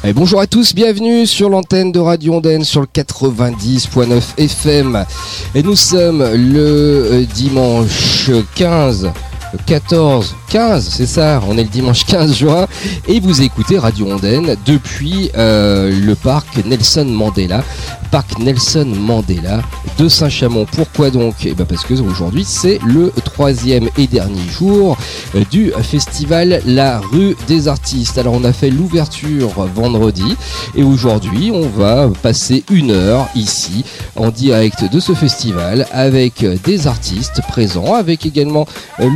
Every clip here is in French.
Et bonjour à tous, bienvenue sur l'antenne de Radio Ondaine sur le 90.9 FM. Et nous sommes le dimanche 15, c'est ça, on est le dimanche 15 juin et vous écoutez Radio Ondaine depuis le parc Nelson Mandela de Saint-Chamond. Pourquoi donc ? Parce que aujourd'hui c'est le 3e et dernier jour du festival La Rue des Artistes. Alors on a fait l'ouverture vendredi et aujourd'hui on va passer une heure ici en direct de ce festival avec des artistes présents, avec également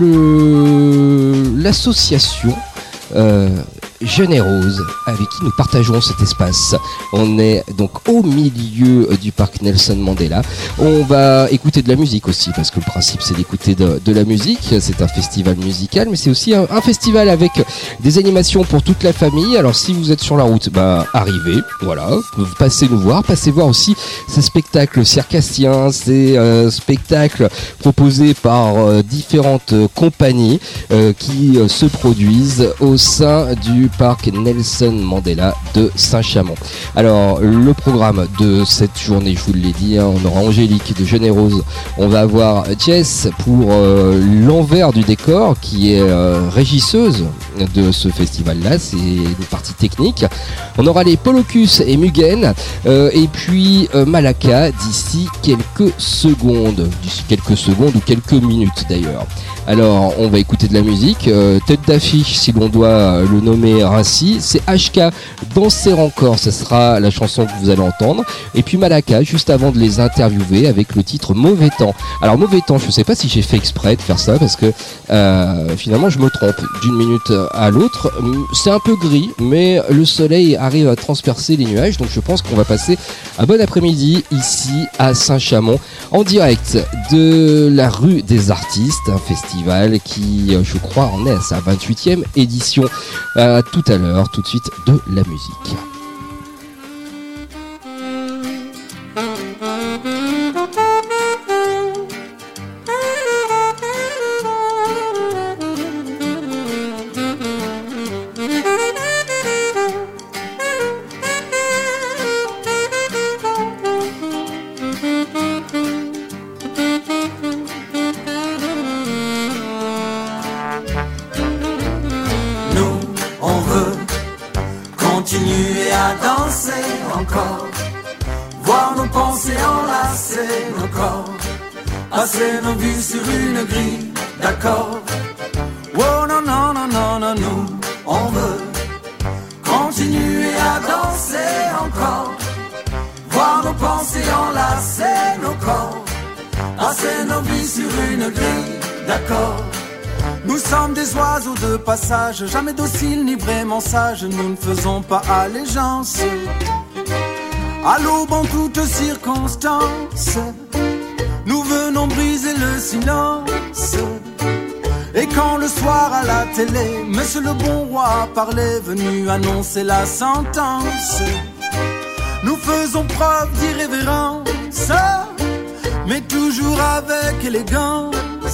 l'association Jeune et Rose, avec qui nous partageons cet espace. On est donc au milieu du parc Nelson Mandela. On va écouter de la musique aussi, parce que le principe c'est d'écouter de la musique. C'est un festival musical, mais c'est aussi un festival avec des animations pour toute la famille. Alors si vous êtes sur la route, arrivez, voilà, passez nous voir, passez voir aussi ces spectacles circassiens, ces spectacles proposés par différentes compagnies qui se produisent au sein du parc Nelson Mandela de Saint-Chamond. Alors le programme de cette journée, je vous l'ai dit, on aura Angélique de Jeune et Rose, on va avoir Jess pour l'envers du décor, qui est régisseuse de ce festival-là, c'est une partie technique. On aura les Polocus et Mugen, et puis Malaka d'ici quelques secondes ou quelques minutes d'ailleurs. Alors on va écouter de la musique, tête d'affiche si l'on doit le nommer ainsi, c'est HK, Danser encore, ce sera la chanson que vous allez entendre, et puis Malaka juste avant de les interviewer avec le titre Mauvais Temps. Alors Mauvais Temps, je sais pas si j'ai fait exprès de faire ça, parce que finalement je me trompe d'une minute à l'autre, c'est un peu gris, mais le soleil arrive à transpercer les nuages, donc je pense qu'on va passer un bon après-midi ici à Saint-Chamond, en direct de la rue des Artistes, un festival qui, je crois, en est à sa 28e édition. Tout à l'heure, tout de suite, de la musique. Passer nos vies sur une grille d'accord. Oh non, non, non, non, non, nous, on veut continuer à danser encore. Voir nos pensées enlacer nos corps. Passer nos vies sur une grille d'accord. Nous sommes des oiseaux de passage, jamais dociles ni vraiment sages. Nous ne faisons pas allégeance à l'aube en toutes circonstances. Nous venons briser le silence. Et quand le soir à la télé, Monsieur le bon roi parlait, venu annoncer la sentence, nous faisons preuve d'irrévérence, mais toujours avec élégance.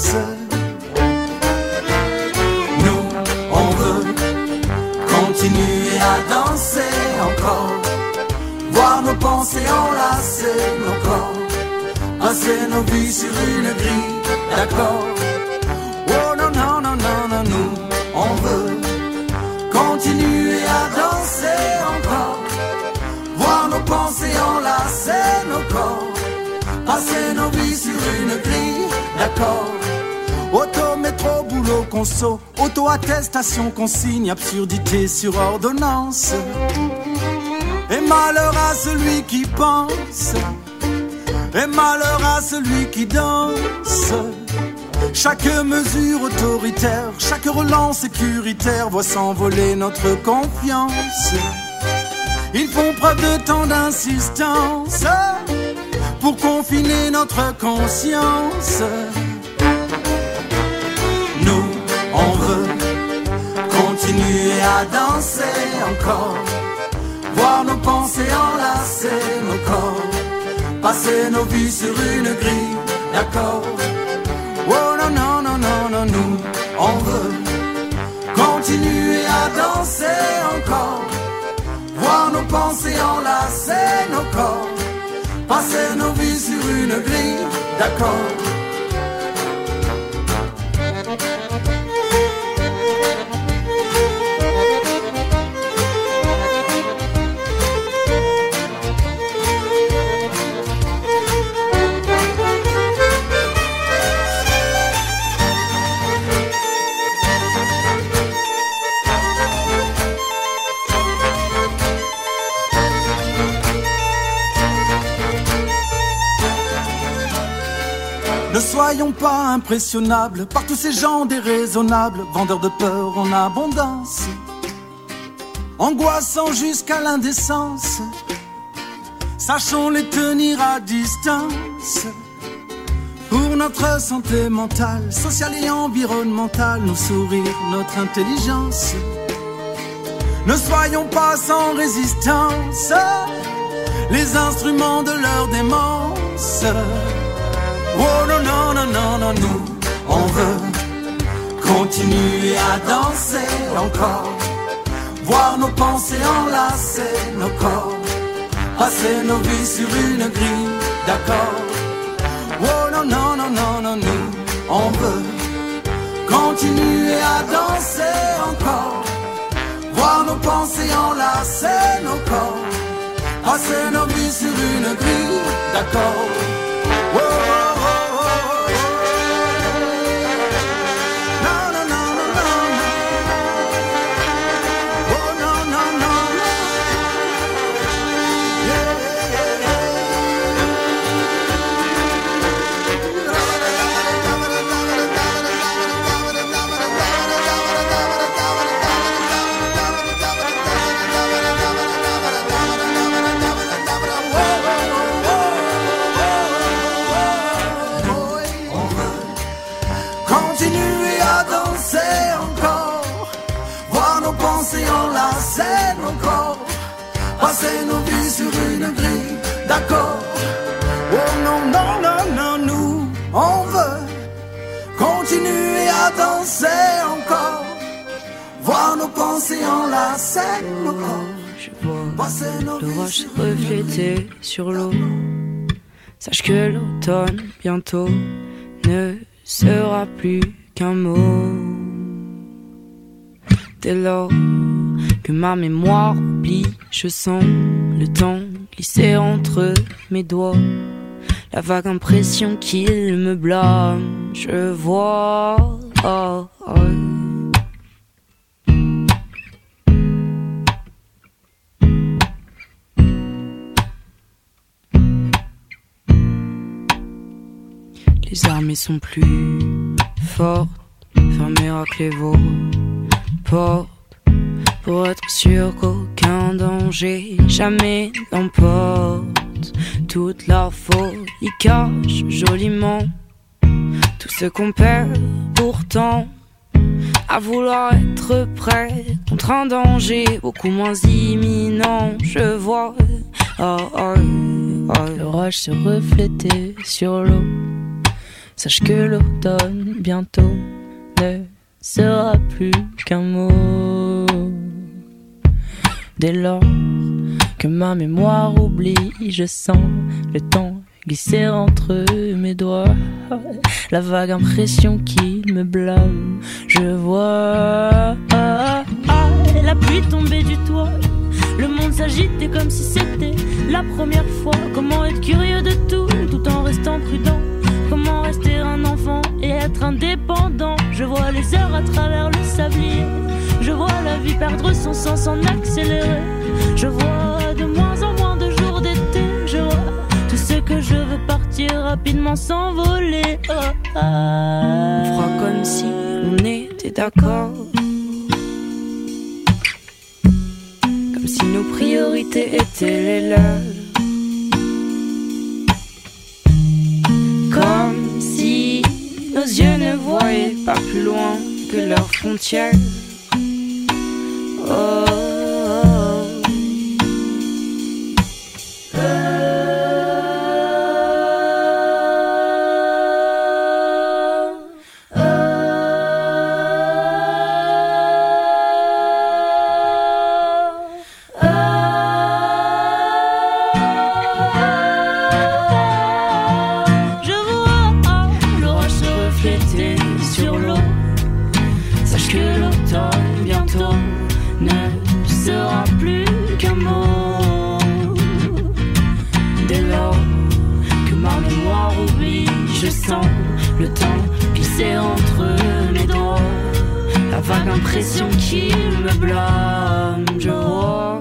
Nous, on veut continuer à danser encore, voir nos pensées enlacer nos corps. Passer nos vies sur une grille d'accord. Oh non, non, non, non, non, nous, on veut continuer à danser encore. Voir nos pensées enlacer nos corps. Passer nos vies sur une grille d'accord. Auto, métro, boulot, conso, auto-attestation, consigne, absurdité sur ordonnance. Et malheur à celui qui pense, et malheur à celui qui danse. Chaque mesure autoritaire, chaque relance sécuritaire voit s'envoler notre confiance. Ils font preuve de tant d'insistance pour confiner notre conscience. Nous, on veut continuer à danser encore, voir nos pensées enlacer nos corps. Passer nos vies sur une grille d'accord. Oh non, non, non, non, non, nous, on veut continuer à danser encore, voir enlacer nos corps, passer nos vies sur une grille d'accords. Ne soyons pas impressionnables par tous ces gens déraisonnables, vendeurs de peur en abondance, angoissants jusqu'à l'indécence. Sachons les tenir à distance. Pour notre santé mentale, sociale et environnementale, nos sourires, notre intelligence. Ne soyons pas sans résistance, les instruments de leur démence. Oh non, non, non, non, non, nous, on veut continuer à danser encore, voir nos pensées enlacer nos corps, passer nos vies sur une grille d'accords. Oh non, non, non, non, non, nous, on veut continuer à danser encore, voir nos pensées enlacer nos corps, passer nos vies sur une grille d'accords. Oh, enlacer nos corps, passer nos vies sur une grille d'accord. Oh non, non, non, non, nous, on veut continuer à danser encore, voir nos pensées enlacer nos corps. Je vois l'orage se refléter sur l'eau. Sache que l'automne bientôt ne sera plus qu'un mot. Dès lors que ma mémoire oublie, je sens le temps glisser entre mes doigts. La vague impression qu'il me blâme, je vois. Oh, oh. Les armées sont plus fortes, fermées à clé vos portes, pour être sûr qu'aucun danger jamais n'emporte. Toute leur folie cache joliment tout ce qu'on perd pourtant, à vouloir être prêt contre un danger beaucoup moins imminent. Je vois l'orage se refléter sur l'eau. Sache que l'automne bientôt ne sera plus qu'un mot. Dès lors que ma mémoire oublie, je sens le temps glisser entre mes doigts. La vague impression qu'il me blâme, je vois la pluie tomber du toit. Le monde s'agitait comme si c'était la première fois. Comment être curieux de tout, tout en restant prudent? Comment rester un enfant et être indépendant? Je vois les heures à travers le sablier. Je vois la vie perdre son sens en accélérer. Je vois de moins en moins de jours d'été. Je vois tout ce que je veux partir rapidement s'envoler. Froid comme si on était d'accord, comme si nos priorités étaient les leurs. Comme si nos yeux ne voyaient pas plus loin que leurs frontières. Oh. sens le temps glisser entre mes doigts, la vague impression qu'il me blâme. Je vois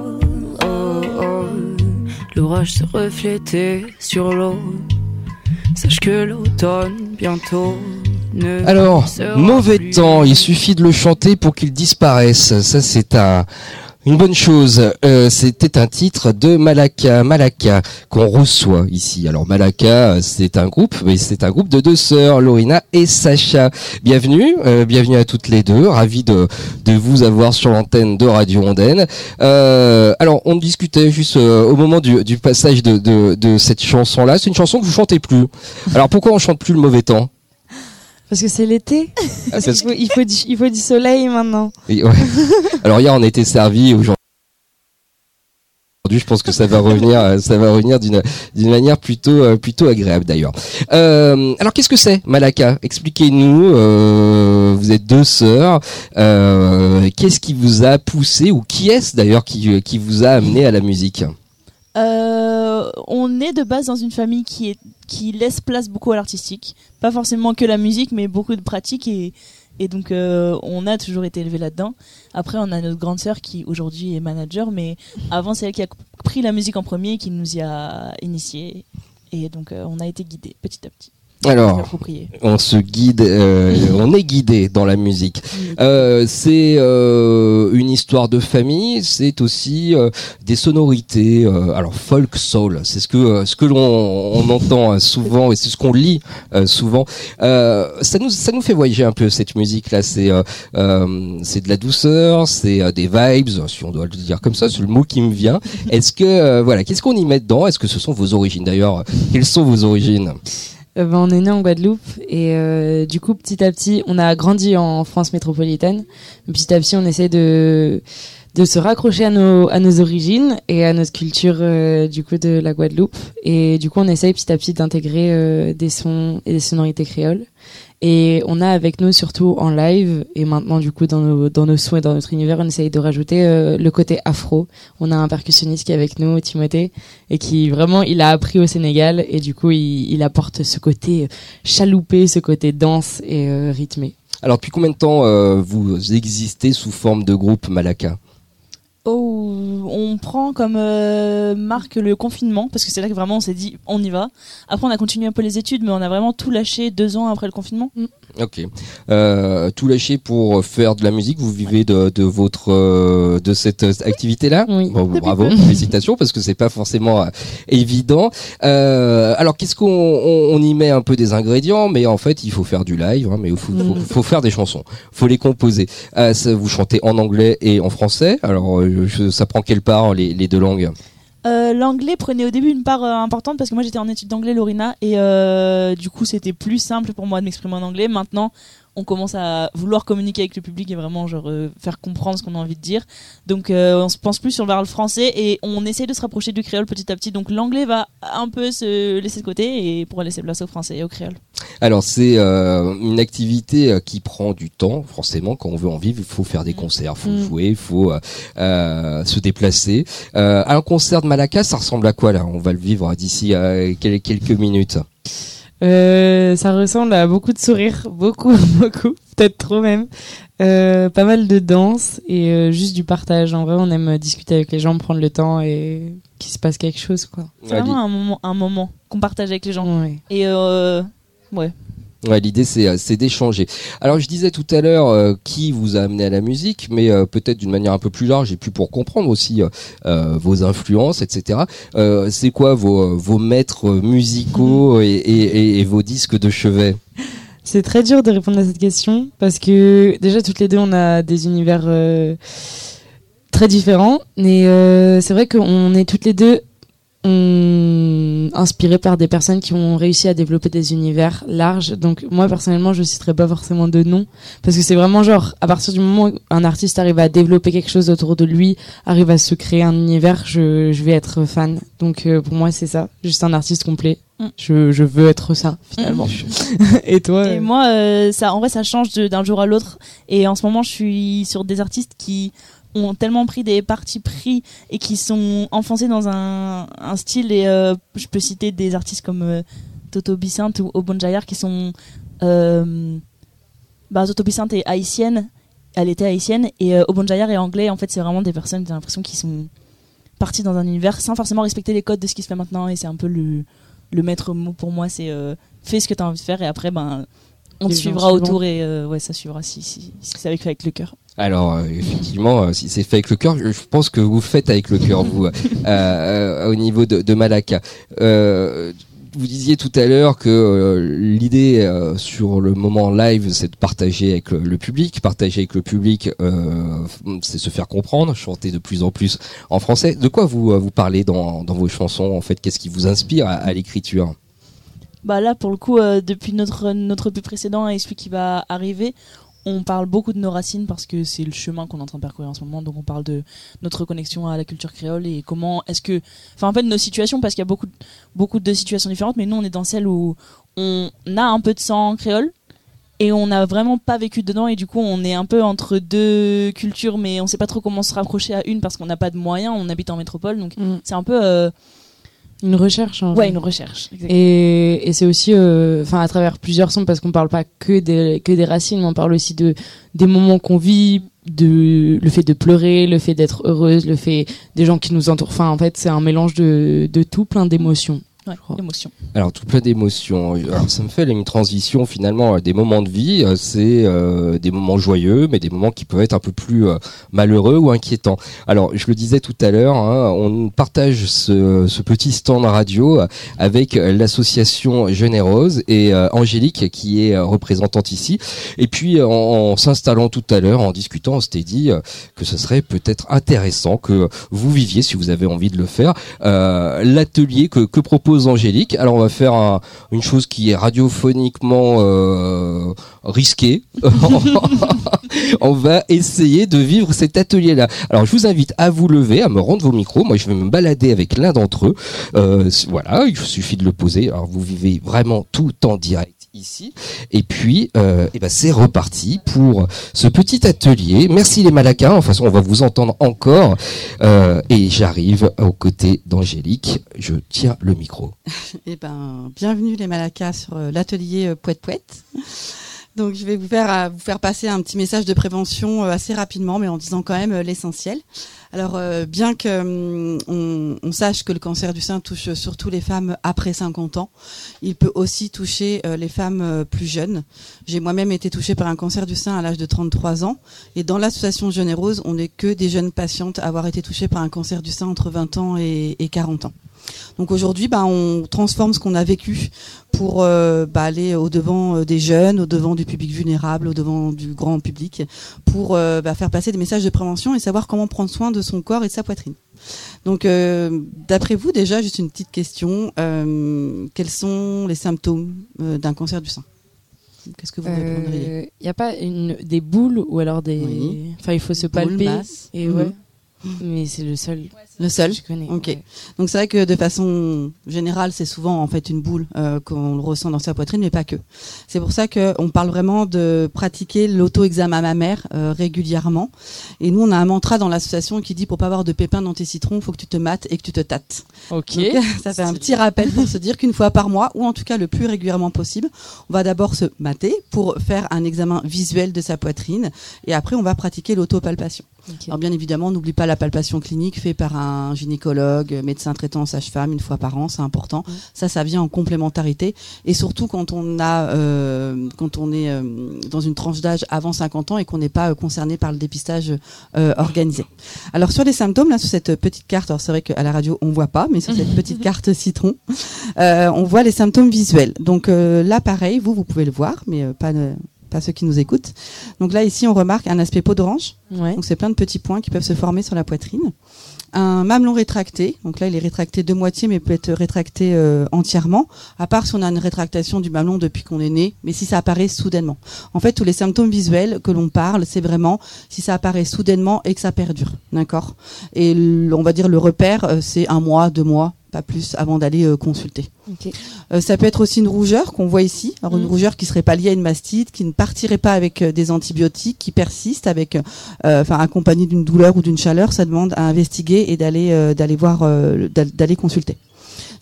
l'orage se refléter sur l'eau. Sache que l'automne bientôt ne Alors, sera mauvais plus. temps, il suffit de le chanter pour qu'il disparaisse. Ça, c'est une bonne chose. C'était un titre de Malaka qu'on reçoit ici. Alors Malaka, c'est un groupe, mais c'est un groupe de deux sœurs, Lorina et Sacha. Bienvenue à toutes les deux. Ravi de vous avoir sur l'antenne de Radio Ondaine. Alors on discutait juste au moment du passage de cette chanson-là. C'est une chanson que vous chantez plus. Alors pourquoi on chante plus le mauvais temps? Parce que c'est l'été. Parce qu'il faut du soleil maintenant. Et ouais. Alors hier on a été servi, aujourd'hui je pense que ça va revenir d'une manière plutôt agréable d'ailleurs. Alors qu'est-ce que c'est Malaka? Expliquez-nous. Vous êtes deux sœurs. Qu'est-ce qui vous a poussé, ou qui est-ce d'ailleurs qui vous a amené à la musique? On est de base dans une famille qui laisse place beaucoup à l'artistique, pas forcément que la musique, mais beaucoup de pratiques, et donc on a toujours été élevé là-dedans. Après, on a notre grande sœur qui aujourd'hui est manager, mais avant c'est elle qui a pris la musique en premier et qui nous y a initiés, et donc on a été guidés petit à petit. Alors, on se guide, on est guidé dans la musique. C'est une histoire de famille, c'est aussi des sonorités. Alors folk soul, c'est ce que l'on entend souvent, et c'est ce qu'on lit souvent. Ça nous fait voyager un peu cette musique là. C'est de la douceur, c'est des vibes, si on doit le dire comme ça, c'est le mot qui me vient. Est-ce que voilà, qu'est-ce qu'on y met dedans? Est-ce que ce sont vos origines d'ailleurs? Quelles sont vos origines? On est né en Guadeloupe et du coup petit à petit on a grandi en France métropolitaine. Petit à petit on essaie de se raccrocher à nos origines et à notre culture du coup de la Guadeloupe, et du coup on essaye petit à petit d'intégrer des sons et des sonorités créoles, et on a avec nous surtout en live, et maintenant du coup dans nos sons et dans notre univers on essaye de rajouter le côté afro. On a un percussionniste qui est avec nous, Timothée, et qui vraiment il a appris au Sénégal, et du coup il apporte ce côté chaloupé, ce côté danse et rythmé. Alors depuis combien de temps vous existez sous forme de groupe Malaka? On prend comme marque le confinement, parce que c'est là que vraiment on s'est dit on y va. Après on a continué un peu les études, mais on a vraiment tout lâché 2 ans après le confinement. Ok. Tout lâché pour faire de la musique. Vous vivez de cette activité-là? Oui. Bon, bravo, félicitations, parce que c'est pas forcément évident. Alors qu'est-ce qu'on y met un peu des ingrédients, mais en fait il faut faire du live, hein, mais il faut faire des chansons, faut les composer. Vous chantez en anglais et en français. Alors ça prend quelle part les deux langues? L'anglais prenait au début une part importante, parce que moi j'étais en études d'anglais, Lorina, et du coup c'était plus simple pour moi de m'exprimer en anglais. Maintenant on commence à vouloir communiquer avec le public et vraiment faire comprendre ce qu'on a envie de dire, donc on se pense plus vers le français et on essaie de se rapprocher du créole petit à petit. Donc l'anglais va un peu se laisser de côté et pour laisser place au français et au créole. Alors c'est une activité qui prend du temps, forcément. Quand on veut en vivre, il faut faire des concerts, faut jouer, il faut se déplacer. Un concert de Malaka, ça ressemble à quoi là? On va le vivre d'ici quelques minutes. Ça ressemble à beaucoup de sourires, beaucoup, peut-être trop même. Pas mal de danse et juste du partage. En vrai, on aime discuter avec les gens, prendre le temps et qu'il se passe quelque chose, quoi. C'est vraiment un moment qu'on partage avec les gens. Ouais. Et ouais. Ouais, l'idée c'est d'échanger. Alors je disais tout à l'heure qui vous a amené à la musique, mais peut-être d'une manière un peu plus large et puis pour comprendre aussi vos influences, etc. C'est quoi vos maîtres musicaux et vos disques de chevet? C'est très dur de répondre à cette question parce que déjà toutes les deux on a des univers très différents, mais c'est vrai qu'on est toutes les deux inspirés par des personnes qui ont réussi à développer des univers larges. Donc moi personnellement je citerai pas forcément de nom, parce que c'est vraiment genre à partir du moment où un artiste arrive à développer quelque chose autour de lui, arrive à se créer un univers, je vais être fan. Donc pour moi c'est ça, juste un artiste complet. Je veux être ça finalement. Et toi? Et moi en vrai ça change d'un jour à l'autre, et en ce moment je suis sur des artistes qui ont tellement pris des partis pris et qui sont enfoncés dans un style, et je peux citer des artistes comme Toto Bicinte ou Obon Jayar qui sont Toto Bicinte est haïtienne, elle était haïtienne, et Obon Jayar est anglais. En fait, c'est vraiment des personnes, j'ai l'impression, qui sont parties dans un univers sans forcément respecter les codes de ce qui se fait maintenant, et c'est un peu le maître mot pour moi, c'est fais ce que tu as envie de faire, et après on te suivra autour, et ça suivra si c'est avec le cœur. Alors effectivement, si c'est fait avec le cœur, je pense que vous faites avec le cœur, vous, au niveau de Malaka. Vous disiez tout à l'heure que l'idée sur le moment live, c'est de partager avec le public. Partager avec le public, c'est se faire comprendre, chanter de plus en plus en français. De quoi vous parlez dans vos chansons, en fait? Qu'est-ce qui vous inspire à l'écriture? Là, pour le coup, depuis notre EP précédent et celui qui va arriver, on parle beaucoup de nos racines parce que c'est le chemin qu'on est en train de parcourir en ce moment. Donc on parle de notre connexion à la culture créole et comment est-ce que, en fait, nos situations, parce qu'il y a beaucoup de situations différentes, mais nous on est dans celle où on a un peu de sang créole et on n'a vraiment pas vécu dedans, et du coup on est un peu entre deux cultures, mais on sait pas trop comment se rapprocher à une parce qu'on n'a pas de moyens, on habite en métropole, donc c'est un peu une recherche. Une recherche. Exactement. Et c'est aussi, à travers plusieurs sons, parce qu'on parle pas que des racines, mais on parle aussi des moments qu'on vit, le fait de pleurer, le fait d'être heureuse, le fait des gens qui nous entourent. Enfin, en fait, c'est un mélange de tout, plein d'émotions. Ouais, émotion. Alors tout plein d'émotions. Alors ça me fait une transition finalement. Des moments de vie, c'est des moments joyeux, mais des moments qui peuvent être un peu plus malheureux ou inquiétants. Alors je le disais tout à l'heure, on partage ce petit stand radio avec l'association Jeune et Rose et Angélique qui est représentante ici. Et puis en s'installant tout à l'heure, en discutant, on s'était dit que ce serait peut-être intéressant que vous viviez, si vous avez envie de le faire, l'atelier que propose Angélique. Alors on va faire une chose qui est radiophoniquement risquée. On va essayer de vivre cet atelier-là. Alors je vous invite à vous lever, à me rendre vos micros. Moi je vais me balader avec l'un d'entre eux. Voilà, il suffit de le poser. Alors vous vivez vraiment tout en direct ici. Et puis c'est reparti pour ce petit atelier. Merci les Malakas. De toute façon on va vous entendre encore. Et j'arrive aux côtés d'Angélique. Je tiens le micro. Bienvenue les Malakas sur l'atelier Pouet Pouet. Donc je vais vous faire passer un petit message de prévention assez rapidement, mais en disant quand même l'essentiel. Alors bien que on sache que le cancer du sein touche surtout les femmes après 50 ans, il peut aussi toucher les femmes plus jeunes. J'ai moi-même été touchée par un cancer du sein à l'âge de 33 ans, et dans l'association Jeune et Rose, on n'est que des jeunes patientes à avoir été touchées par un cancer du sein entre 20 ans et 40 ans. Donc aujourd'hui, on transforme ce qu'on a vécu pour aller au-devant des jeunes, au-devant du public vulnérable, au-devant du grand public, pour faire passer des messages de prévention et savoir comment prendre soin de son corps et de sa poitrine. Donc d'après vous, déjà, juste une petite question, quels sont les symptômes d'un cancer du sein ? Qu'est-ce que vous répondriez ? Il n'y a pas des boules ou alors des... Oui. Enfin, il faut se palper. Masse. Et ouais. Mais c'est le seul. Le seul. Je connais. Ok. Ouais. Donc c'est vrai que de façon générale, c'est souvent en fait une boule qu'on le ressent dans sa poitrine, mais pas que. C'est pour ça que on parle vraiment de pratiquer l'auto-examen mammaire régulièrement. Et nous, on a un mantra dans l'association qui dit pour pas avoir de pépins dans tes citrons, faut que tu te mates et que tu te tâtes. Ok. Donc, ça fait un petit rappel pour se dire qu'une fois par mois, ou en tout cas le plus régulièrement possible, on va d'abord se mater pour faire un examen visuel de sa poitrine, et après on va pratiquer l'autopalpation. Okay. Alors bien évidemment, on n'oublie pas la palpation clinique faite par un gynécologue, médecin traitant, sage-femme une fois par an, c'est important. Ça vient en complémentarité, et surtout quand on est dans une tranche d'âge avant 50 ans et qu'on n'est pas concerné par le dépistage organisé. Alors sur les symptômes, là sur cette petite carte, alors c'est vrai qu'à la radio on voit pas, mais sur cette petite carte citron, on voit les symptômes visuels. Donc là pareil, vous pouvez le voir, mais pas ceux qui nous écoutent. Donc là, ici, on remarque un aspect peau d'orange. Ouais. Donc c'est plein de petits points qui peuvent se former sur la poitrine. Un mamelon rétracté. Donc là, il est rétracté de moitié, mais peut être rétracté entièrement. À part si on a une rétractation du mamelon depuis qu'on est né, mais si ça apparaît soudainement. En fait, tous les symptômes visuels que l'on parle, c'est vraiment si ça apparaît soudainement et que ça perdure. D'accord ? Et on va dire le repère, c'est 1 mois, 2 mois. Pas plus avant d'aller consulter. Okay. Ça peut être aussi une rougeur qu'on voit ici. Alors une rougeur qui serait pas liée à une mastite, qui ne partirait pas avec des antibiotiques, qui persiste avec, accompagnée d'une douleur ou d'une chaleur. Ça demande à investiguer et d'aller consulter.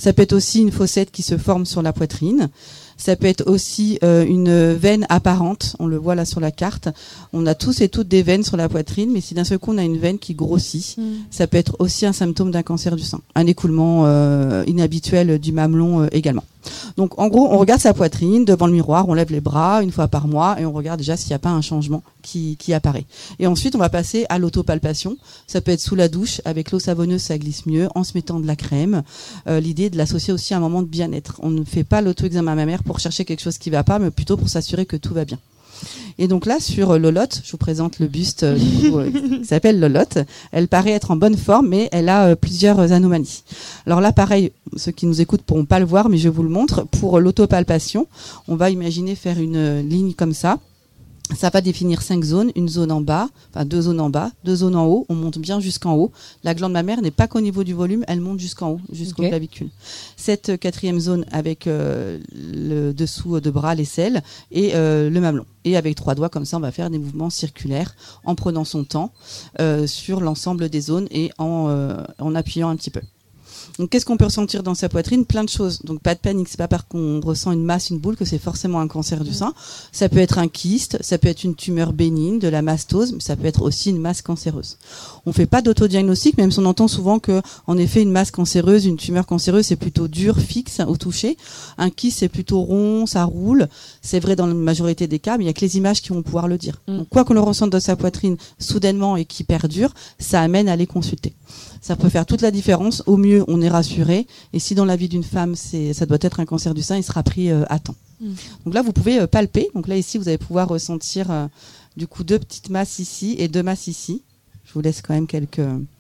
Ça peut être aussi une fossette qui se forme sur la poitrine. Ça peut être aussi une veine apparente. On le voit là sur la carte. On a tous et toutes des veines sur la poitrine, mais si d'un seul coup on a une veine qui grossit, ça peut être aussi un symptôme d'un cancer du sein. Un écoulement inhabituel du mamelon également. Donc en gros, on regarde sa poitrine devant le miroir, on lève les bras une fois par mois et on regarde déjà s'il n'y a pas un changement qui apparaît. Et ensuite, on va passer à l'autopalpation. Ça peut être sous la douche, avec l'eau savonneuse, ça glisse mieux, en se mettant de la crème. L'idée est de l'associer aussi à un moment de bien-être. On ne fait pas l'auto-examen mammaire pour chercher quelque chose qui ne va pas, mais plutôt pour s'assurer que tout va bien. Et donc là, sur Lolotte, je vous présente le buste qui s'appelle Lolotte. Elle paraît être en bonne forme, mais elle a plusieurs anomalies. Alors là, pareil, ceux qui nous écoutent pourront pas le voir, mais je vous le montre. Pour l'autopalpation, on va imaginer faire une ligne comme ça. Ça va définir 5 zones, une zone en bas, enfin 2 zones en bas, 2 zones en haut, on monte bien jusqu'en haut. La glande mammaire n'est pas qu'au niveau du volume, elle monte jusqu'en haut, jusqu'au clavicule. Cette 4e zone avec le dessous de bras, l'aisselle et le mamelon. Et avec 3 doigts, comme ça, on va faire des mouvements circulaires en prenant son temps sur l'ensemble des zones et en appuyant un petit peu. Donc, qu'est-ce qu'on peut ressentir dans sa poitrine? Plein de choses. Donc, pas de panique. C'est pas parce qu'on ressent une masse, une boule que c'est forcément un cancer du sein. Ça peut être un kyste, ça peut être une tumeur bénigne, de la mastose, mais ça peut être aussi une masse cancéreuse. On fait pas d'autodiagnostic, même si on entend souvent que, en effet, une masse cancéreuse, une tumeur cancéreuse, c'est plutôt dur, fixe, au toucher. Un kyste, c'est plutôt rond, ça roule. C'est vrai dans la majorité des cas, mais il y a que les images qui vont pouvoir le dire. Donc, quoi qu'on le ressente dans sa poitrine soudainement et qui perdure, ça amène à aller consulter. Ça peut faire toute la différence. Au mieux, on est rassuré. Et si dans la vie d'une femme, ça doit être un cancer du sein, il sera pris à temps. Donc là, vous pouvez palper. Donc là, ici, vous allez pouvoir ressentir du coup 2 petites masses ici et 2 masses ici. Je vous laisse quand même quelques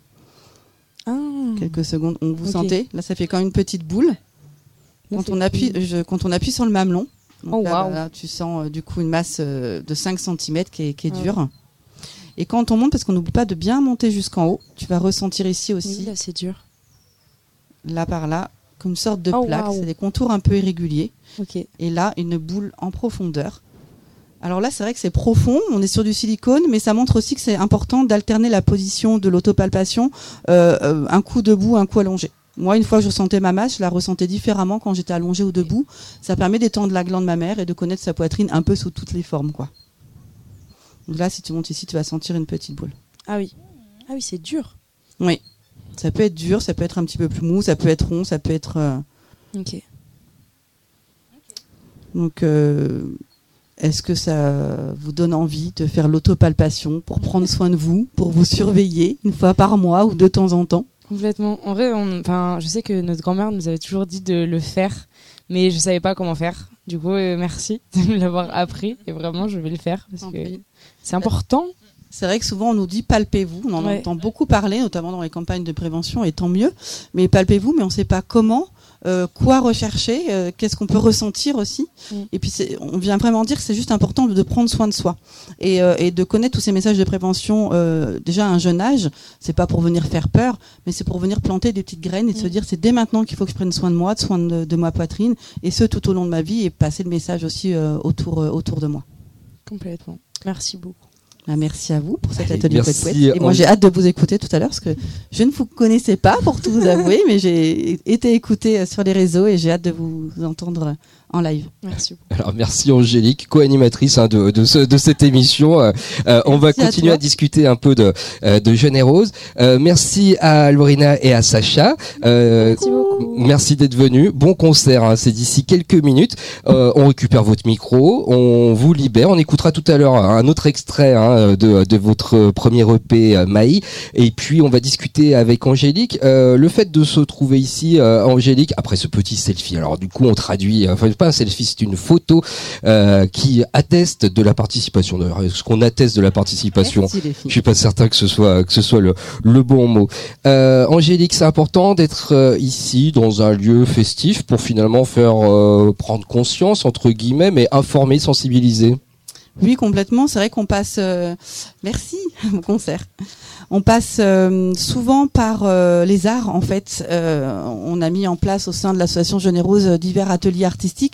secondes. Vous sentez? Là, ça fait quand même une petite boule. Quand on appuie sur le mamelon, donc là, tu sens du coup une masse de 5 cm qui est dure. Et quand on monte, parce qu'on n'oublie pas de bien monter jusqu'en haut, tu vas ressentir ici aussi. Oui, là, c'est dur. Là par là, comme une sorte de plaque. C'est des contours un peu irréguliers. Et là, une boule en profondeur. Alors là, c'est vrai que c'est profond. On est sur du silicone, mais ça montre aussi que c'est important d'alterner la position de l'autopalpation. Un coup debout, un coup allongé. Moi, une fois que je ressentais ma masse, je la ressentais différemment quand j'étais allongée ou debout. Ça permet d'étendre la glande mammaire et de connaître sa poitrine un peu sous toutes les formes, quoi. Donc là, si tu montes ici, tu vas sentir une petite boule. Ah oui, c'est dur. Oui, ça peut être dur, ça peut être un petit peu plus mou, ça peut être rond, ça peut être... Donc, est-ce que ça vous donne envie de faire l'autopalpation pour prendre soin de vous, pour vous surveiller une fois par mois ou de temps en temps? Complètement. En vrai, je sais que notre grand-mère nous avait toujours dit de le faire, mais je savais pas comment faire. Du coup, merci de me l'avoir appris et vraiment, je vais le faire parce que c'est important. C'est vrai que souvent on nous dit palpez-vous, on en entend beaucoup parler, notamment dans les campagnes de prévention, et tant mieux. Mais palpez-vous, mais on ne sait pas comment, quoi rechercher, qu'est-ce qu'on peut ressentir aussi. Et puis on vient vraiment dire que c'est juste important de prendre soin de soi et de connaître tous ces messages de prévention déjà à un jeune âge. C'est pas pour venir faire peur, mais c'est pour venir planter des petites graines et de se dire c'est dès maintenant qu'il faut que je prenne soin de moi, de ma poitrine, et ce tout au long de ma vie, et passer le message aussi autour de moi. Complètement. Merci beaucoup. Merci à vous pour cet atelier Couette-Couette. Et moi, j'ai hâte de vous écouter tout à l'heure parce que je ne vous connaissais pas, pour tout vous avouer, mais j'ai été écoutée sur les réseaux et j'ai hâte de vous entendre en live. Merci beaucoup. Alors merci Angélique, co-animatrice de cette émission. On va continuer à discuter un peu de Jeune et Rose. Merci à Lorina et à Sacha. Merci beaucoup. Merci d'être venus. Bon concert, c'est d'ici quelques minutes. On récupère votre micro, on vous libère. On écoutera tout à l'heure un autre extrait de votre premier EP Maï. Et puis on va discuter avec Angélique. Le fait de se trouver ici, Angélique, après ce petit selfie. Alors du coup on traduit, pas un selfie, c'est une photo qui atteste de la participation. Ce qu'on atteste de la participation, je suis pas certain que ce soit le bon mot. Angélique, c'est important d'être ici dans un lieu festif pour finalement faire prendre conscience entre guillemets, mais informer, sensibiliser. Oui, complètement. C'est vrai qu'on passe... Merci, mon concert. On passe souvent par les arts, en fait. On a mis en place au sein de l'association Jeune et Rose divers ateliers artistiques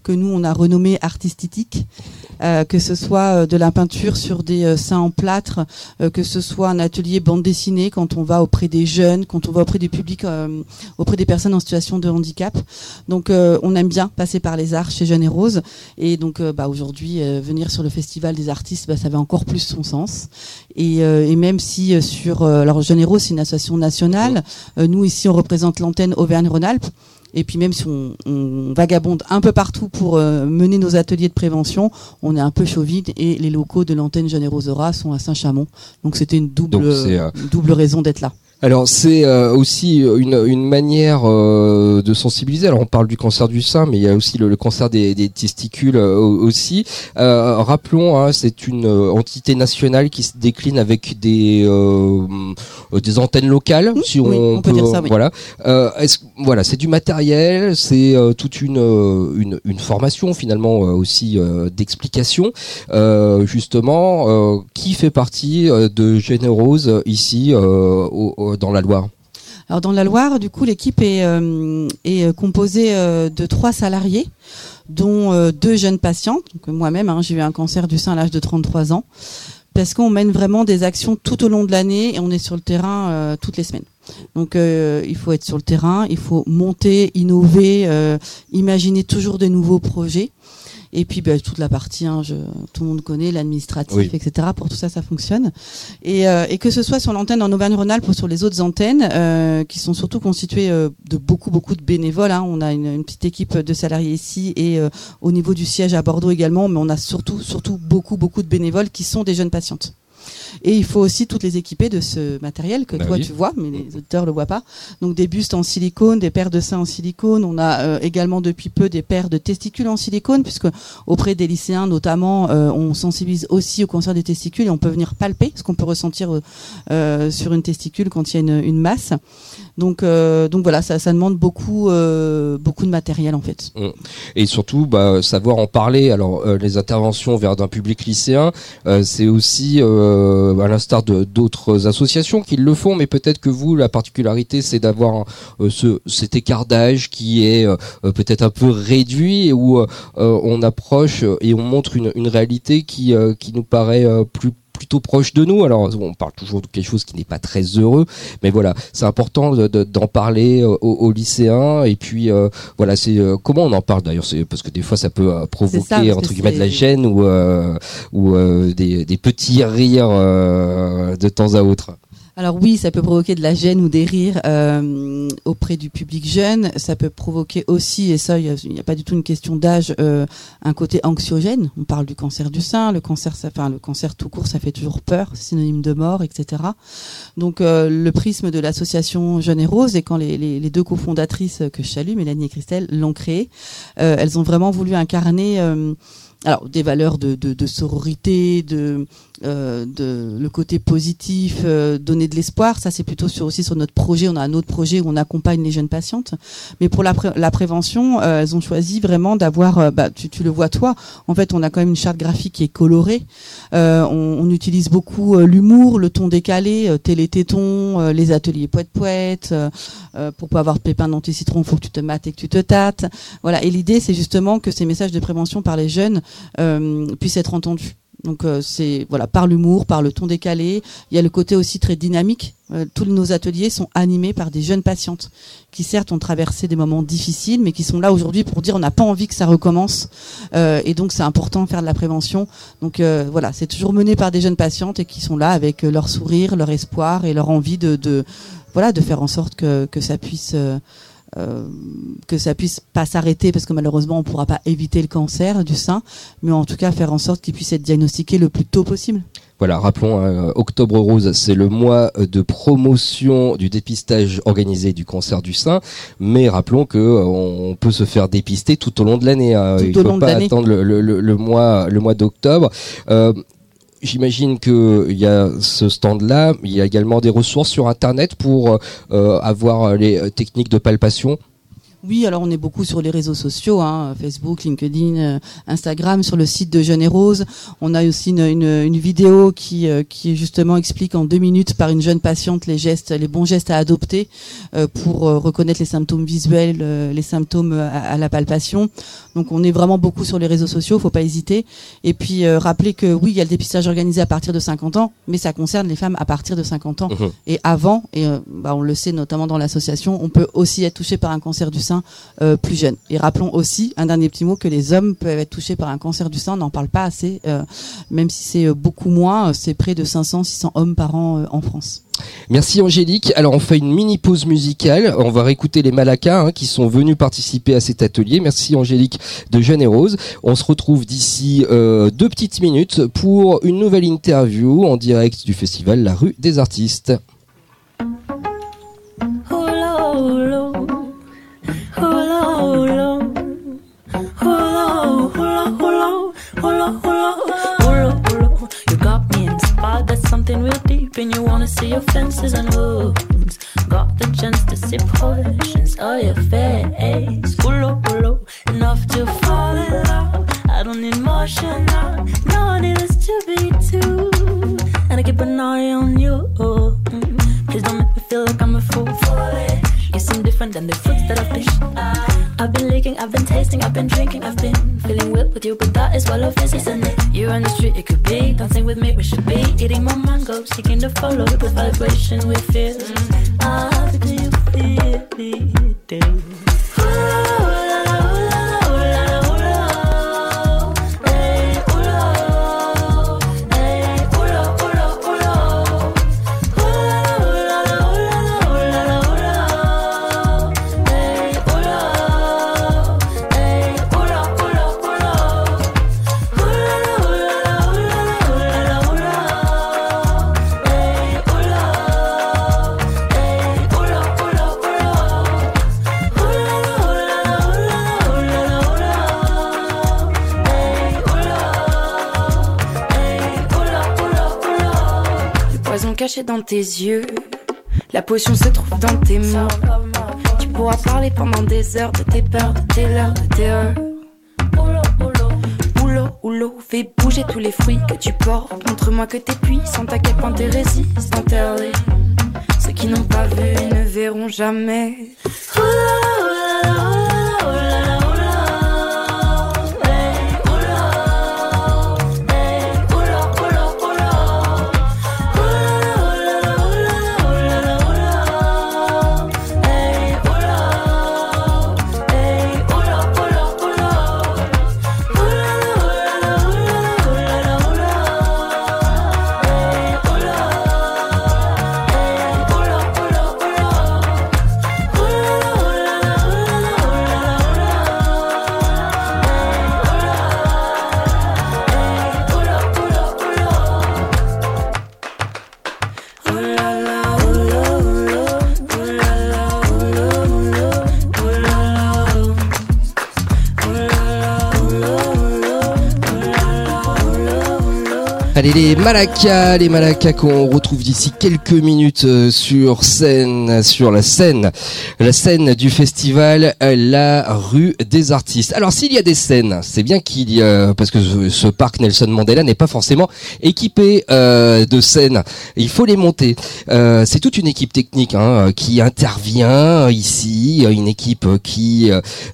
que nous on a renommé artistiques, que ce soit de la peinture sur des seins en plâtre, que ce soit un atelier bande dessinée quand on va auprès des jeunes, quand on va auprès des publics, auprès des personnes en situation de handicap. Donc on aime bien passer par les arts chez Jeune et Rose, et donc aujourd'hui venir sur le festival des artistes, ça avait encore plus son sens. Et même si alors Jeune et Rose c'est une association nationale, nous ici on représente l'antenne Auvergne-Rhône-Alpes. Et puis même si on vagabonde un peu partout pour mener nos ateliers de prévention, on est un peu chauvide et les locaux de l'antenne Jeune et Rose Aura sont à Saint-Chamond. Donc c'était une double raison d'être là. Alors c'est aussi une manière de sensibiliser. Alors on parle du cancer du sein, mais il y a aussi le cancer des testicules aussi. Rappelons, c'est une entité nationale qui se décline avec des antennes locales, si on peut dire ça. Oui. Voilà, c'est du matériel, c'est toute une formation finalement aussi d'explication. Justement, qui fait partie de Jeune et Rose ici dans la Loire? Alors dans la Loire, du coup, l'équipe est composée de 3 salariés, dont 2 jeunes patientes. Donc moi-même, j'ai eu un cancer du sein à l'âge de 33 ans, parce qu'on mène vraiment des actions tout au long de l'année et on est sur le terrain toutes les semaines. Donc il faut être sur le terrain, il faut monter, innover, imaginer toujours de nouveaux projets. Et puis toute la partie, tout le monde connaît, l'administratif, oui. Etc. Pour tout ça, ça fonctionne. Et que ce soit sur l'antenne en Auvergne-Rhône-Alpes ou sur les autres antennes, qui sont surtout constituées de beaucoup de bénévoles. On a une petite équipe de salariés ici et au niveau du siège à Bordeaux également, mais on a surtout beaucoup de bénévoles qui sont des jeunes patientes. Et il faut aussi toutes les équiper de ce matériel que toi tu vois, mais les auditeurs le voient pas. Donc des bustes en silicone, des paires de seins en silicone. On a également depuis peu des paires de testicules en silicone, puisque auprès des lycéens notamment, on sensibilise aussi au cancer des testicules et on peut venir palper ce qu'on peut ressentir sur une testicule quand il y a une masse. Donc voilà, ça demande beaucoup de matériel en fait. Et surtout, savoir en parler. Alors les interventions vers d'un public lycéen, c'est aussi à l'instar d'autres associations qui le font, mais peut-être que vous, la particularité, c'est d'avoir cet écart d'âge qui est peut-être un peu réduit et où on approche et on montre une réalité qui nous paraît plutôt proche de nous. Alors on parle toujours de quelque chose qui n'est pas très heureux, mais voilà, c'est important d'en parler aux lycéens. Et puis voilà, c'est comment on en parle d'ailleurs, c'est parce que des fois ça peut provoquer entre guillemets de la gêne ou des petits rires de temps à autre. Alors oui, ça peut provoquer de la gêne ou des rires auprès du public jeune. Ça peut provoquer aussi, et ça, il n'y a pas du tout une question d'âge, un côté anxiogène. On parle du cancer du sein, le cancer tout court, ça fait toujours peur, c'est synonyme de mort, etc. Donc le prisme de l'association Jeune et Rose, et quand les 2 cofondatrices que je salue, Mélanie et Christelle, l'ont créé, elles ont vraiment voulu incarner alors des valeurs de sororité, de le côté positif, donner de l'espoir. Ça c'est plutôt aussi sur notre projet. On a un autre projet où on accompagne les jeunes patientes. Mais pour la prévention, elles ont choisi vraiment d'avoir, tu le vois toi. En fait, on a quand même une charte graphique qui est colorée. On utilise beaucoup l'humour, le ton décalé, télététon, les ateliers poète-poète. Pour pas avoir de pépins d'anticitron, faut que tu te mates et que tu te tâtes. Voilà. Et l'idée, c'est justement que ces messages de prévention par les jeunes puissent être entendus. Donc c'est voilà, par l'humour, par le ton décalé. Il y a le côté aussi très dynamique. Tous nos ateliers sont animés par des jeunes patientes qui certes ont traversé des moments difficiles, mais qui sont là aujourd'hui pour dire on n'a pas envie que ça recommence. Et donc c'est important de faire de la prévention. Donc voilà, c'est toujours mené par des jeunes patientes et qui sont là avec leur sourire, leur espoir et leur envie de faire en sorte que ça puisse pas s'arrêter, parce que malheureusement on pourra pas éviter le cancer du sein, mais en tout cas faire en sorte qu'il puisse être diagnostiqué le plus tôt possible. Voilà, rappelons, Octobre Rose, c'est le mois de promotion du dépistage organisé du cancer du sein, mais rappelons que on peut se faire dépister tout au long de l'année. Il ne faut pas attendre le mois d'octobre. J'imagine que il y a ce stand-là, il y a également des ressources sur Internet pour avoir les techniques de palpation. Oui, alors on est beaucoup sur les réseaux sociaux, Facebook, LinkedIn, Instagram, sur le site de Jeune et Rose. On a aussi une vidéo qui justement explique en 2 minutes par une jeune patiente les bons gestes à adopter pour reconnaître les symptômes visuels, les symptômes à la palpation. Donc on est vraiment beaucoup sur les réseaux sociaux, faut pas hésiter. Et puis rappeler que oui, il y a le dépistage organisé à partir de 50 ans, mais ça concerne les femmes à partir de 50 ans. Et avant, et on le sait notamment dans l'association, on peut aussi être touché par un cancer du sein plus jeune. Et rappelons aussi, un dernier petit mot, que les hommes peuvent être touchés par un cancer du sein, on n'en parle pas assez, même si c'est beaucoup moins, c'est près de 500-600 hommes par an en France. Merci Angélique. Alors on fait une mini pause musicale. On va réécouter les Malakas qui sont venus participer à cet atelier. Merci Angélique de Jeune et Rose. On se retrouve d'ici 2 petites minutes pour une nouvelle interview en direct du festival La Rue des Artistes. That's something real deep, and you wanna see your fences and wounds. Got the chance to see portions of your face. Pull up, enough to fall in love. I don't need motion now, no I need us to be two. And I keep an eye on you. Please don't make me feel like I'm a fool. You seem different than the fruits that I've been. I've been leaking, I've been tasting, I've been drinking, I've been feeling weird with you, but that is what love is, isn't it? You're on the street, you could be dancing with me, we should be eating more mango, seeking to follow the vibration we feel. How do you feel it? Caché dans tes yeux, la potion se trouve dans tes mots. Tu pourras parler pendant des heures de tes peurs, de tes leurs, de tes heures. Oulot, fais bouger tous les fruits que tu portes. Montre-moi que t'es puissant, à quel point t'es résistant, Terlé. Ceux qui n'ont pas vu ne verront jamais. Allez, les Malakas qu'on retrouve d'ici quelques minutes sur la scène du festival La Rue des Artistes. Alors s'il y a des scènes, c'est bien qu'il y a, parce que ce parc Nelson Mandela n'est pas forcément équipé de scènes. Il faut les monter. C'est toute une équipe technique qui intervient ici, une équipe qui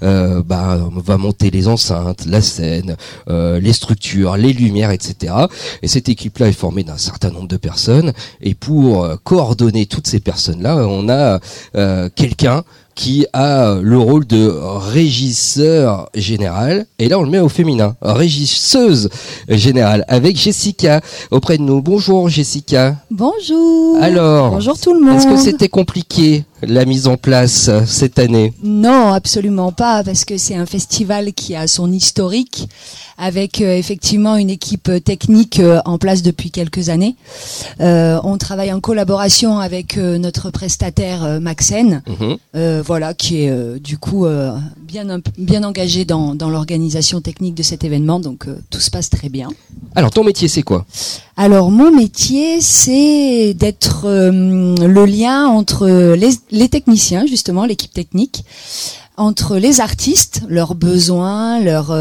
va monter les enceintes, la scène, les structures, les lumières, etc. Et cette équipe-là est formée d'un certain nombre de personnes, et pour coordonner toutes ces personnes-là, on a quelqu'un qui a le rôle de régisseur général, et là on le met au féminin, régisseuse générale, avec Jessica auprès de nous. Bonjour Jessica. Bonjour. Alors, bonjour tout le monde. Est-ce que c'était compliqué la mise en place cette année? Non, absolument pas, parce que c'est un festival qui a son historique, avec effectivement une équipe technique en place depuis quelques années. On travaille en collaboration avec notre prestataire Maxen, voilà, qui est du coup bien engagé dans l'organisation technique de cet événement, donc tout se passe très bien. Alors ton métier c'est quoi? Alors mon métier c'est d'être le lien entre les techniciens, justement l'équipe technique, entre les artistes, leurs besoins, leurs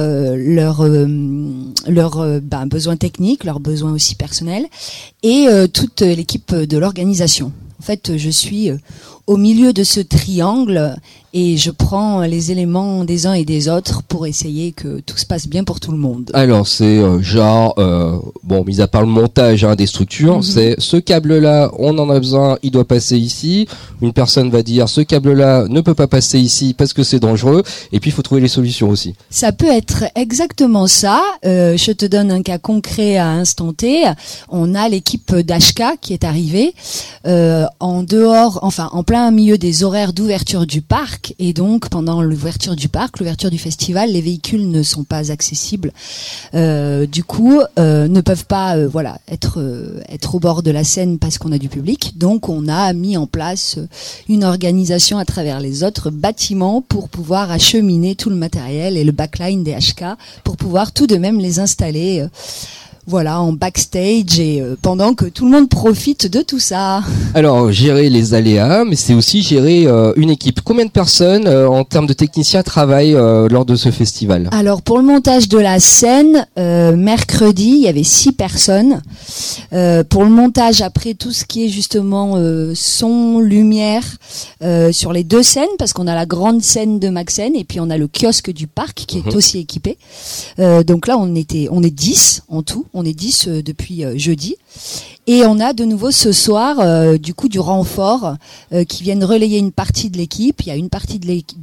besoins techniques, leurs besoins aussi personnels, et toute l'équipe de l'organisation. En fait, je suis au milieu de ce triangle et je prends les éléments des uns et des autres pour essayer que tout se passe bien pour tout le monde. Alors c'est mis à part le montage des structures, c'est ce câble-là, on en a besoin, il doit passer ici. Une personne va dire ce câble-là ne peut pas passer ici parce que c'est dangereux. Et puis il faut trouver les solutions aussi. Ça peut être exactement ça. Je te donne un cas concret à instant T. On a l'équipe d'HK qui est arrivée en plein milieu des horaires d'ouverture du parc. Et donc, pendant l'ouverture du parc, l'ouverture du festival, les véhicules ne sont pas accessibles. Du coup, ne peuvent pas, être au bord de la scène parce qu'on a du public. Donc, on a mis en place une organisation à travers les autres bâtiments pour pouvoir acheminer tout le matériel et le backline des HK pour pouvoir tout de même les installer. En backstage et pendant que tout le monde profite de tout ça. Alors, gérer les aléas, mais c'est aussi gérer une équipe. Combien de personnes, en termes de techniciens, travaillent lors de ce festival ? Alors, pour le montage de la scène, mercredi, il y avait 6 personnes. Pour le montage, après, tout ce qui est justement son, lumière, sur les 2 scènes, parce qu'on a la grande scène de Maxen et puis on a le kiosque du parc qui est aussi équipé. Donc là, on est 10 en tout. On est 10 depuis jeudi. Et on a de nouveau ce soir, du renfort qui viennent relayer une partie de l'équipe. Il y a une partie